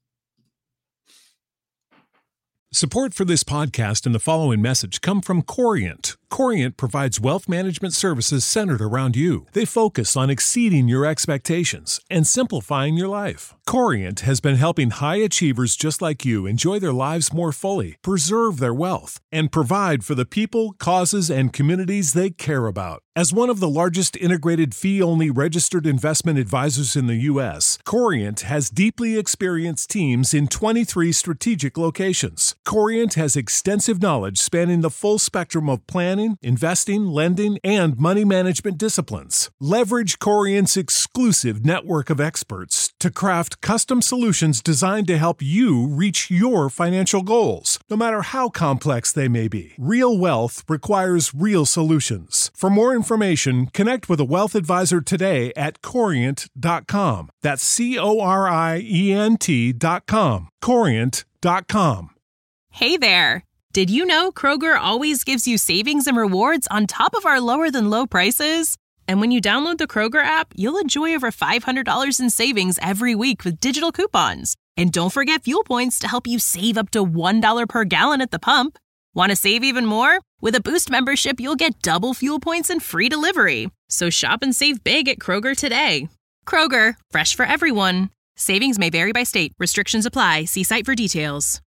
Support for this podcast and the following message come from Corient. Corient provides wealth management services centered around you. They focus on exceeding your expectations and simplifying your life. Corient has been helping high achievers just like you enjoy their lives more fully, preserve their wealth, and provide for the people, causes, and communities they care about. As one of the largest integrated fee-only registered investment advisors in the U.S., Corient has deeply experienced teams in 23 strategic locations. Corient has extensive knowledge spanning the full spectrum of planning, investing, lending, and money management disciplines. Leverage Corient's exclusive network of experts to craft custom solutions designed to help you reach your financial goals, no matter how complex they may be. Real wealth requires real solutions. For more information, connect with a wealth advisor today at Corient.com. That's Corient.com. Corient.com. Hey there! Did you know Kroger always gives you savings and rewards on top of our lower-than-low prices? And when you download the Kroger app, you'll enjoy over $500 in savings every week with digital coupons. And don't forget fuel points to help you save up to $1 per gallon at the pump. Want to save even more? With a Boost membership, you'll get double fuel points and free delivery. So shop and save big at Kroger today. Kroger, fresh for everyone. Savings may vary by state. Restrictions apply. See site for details.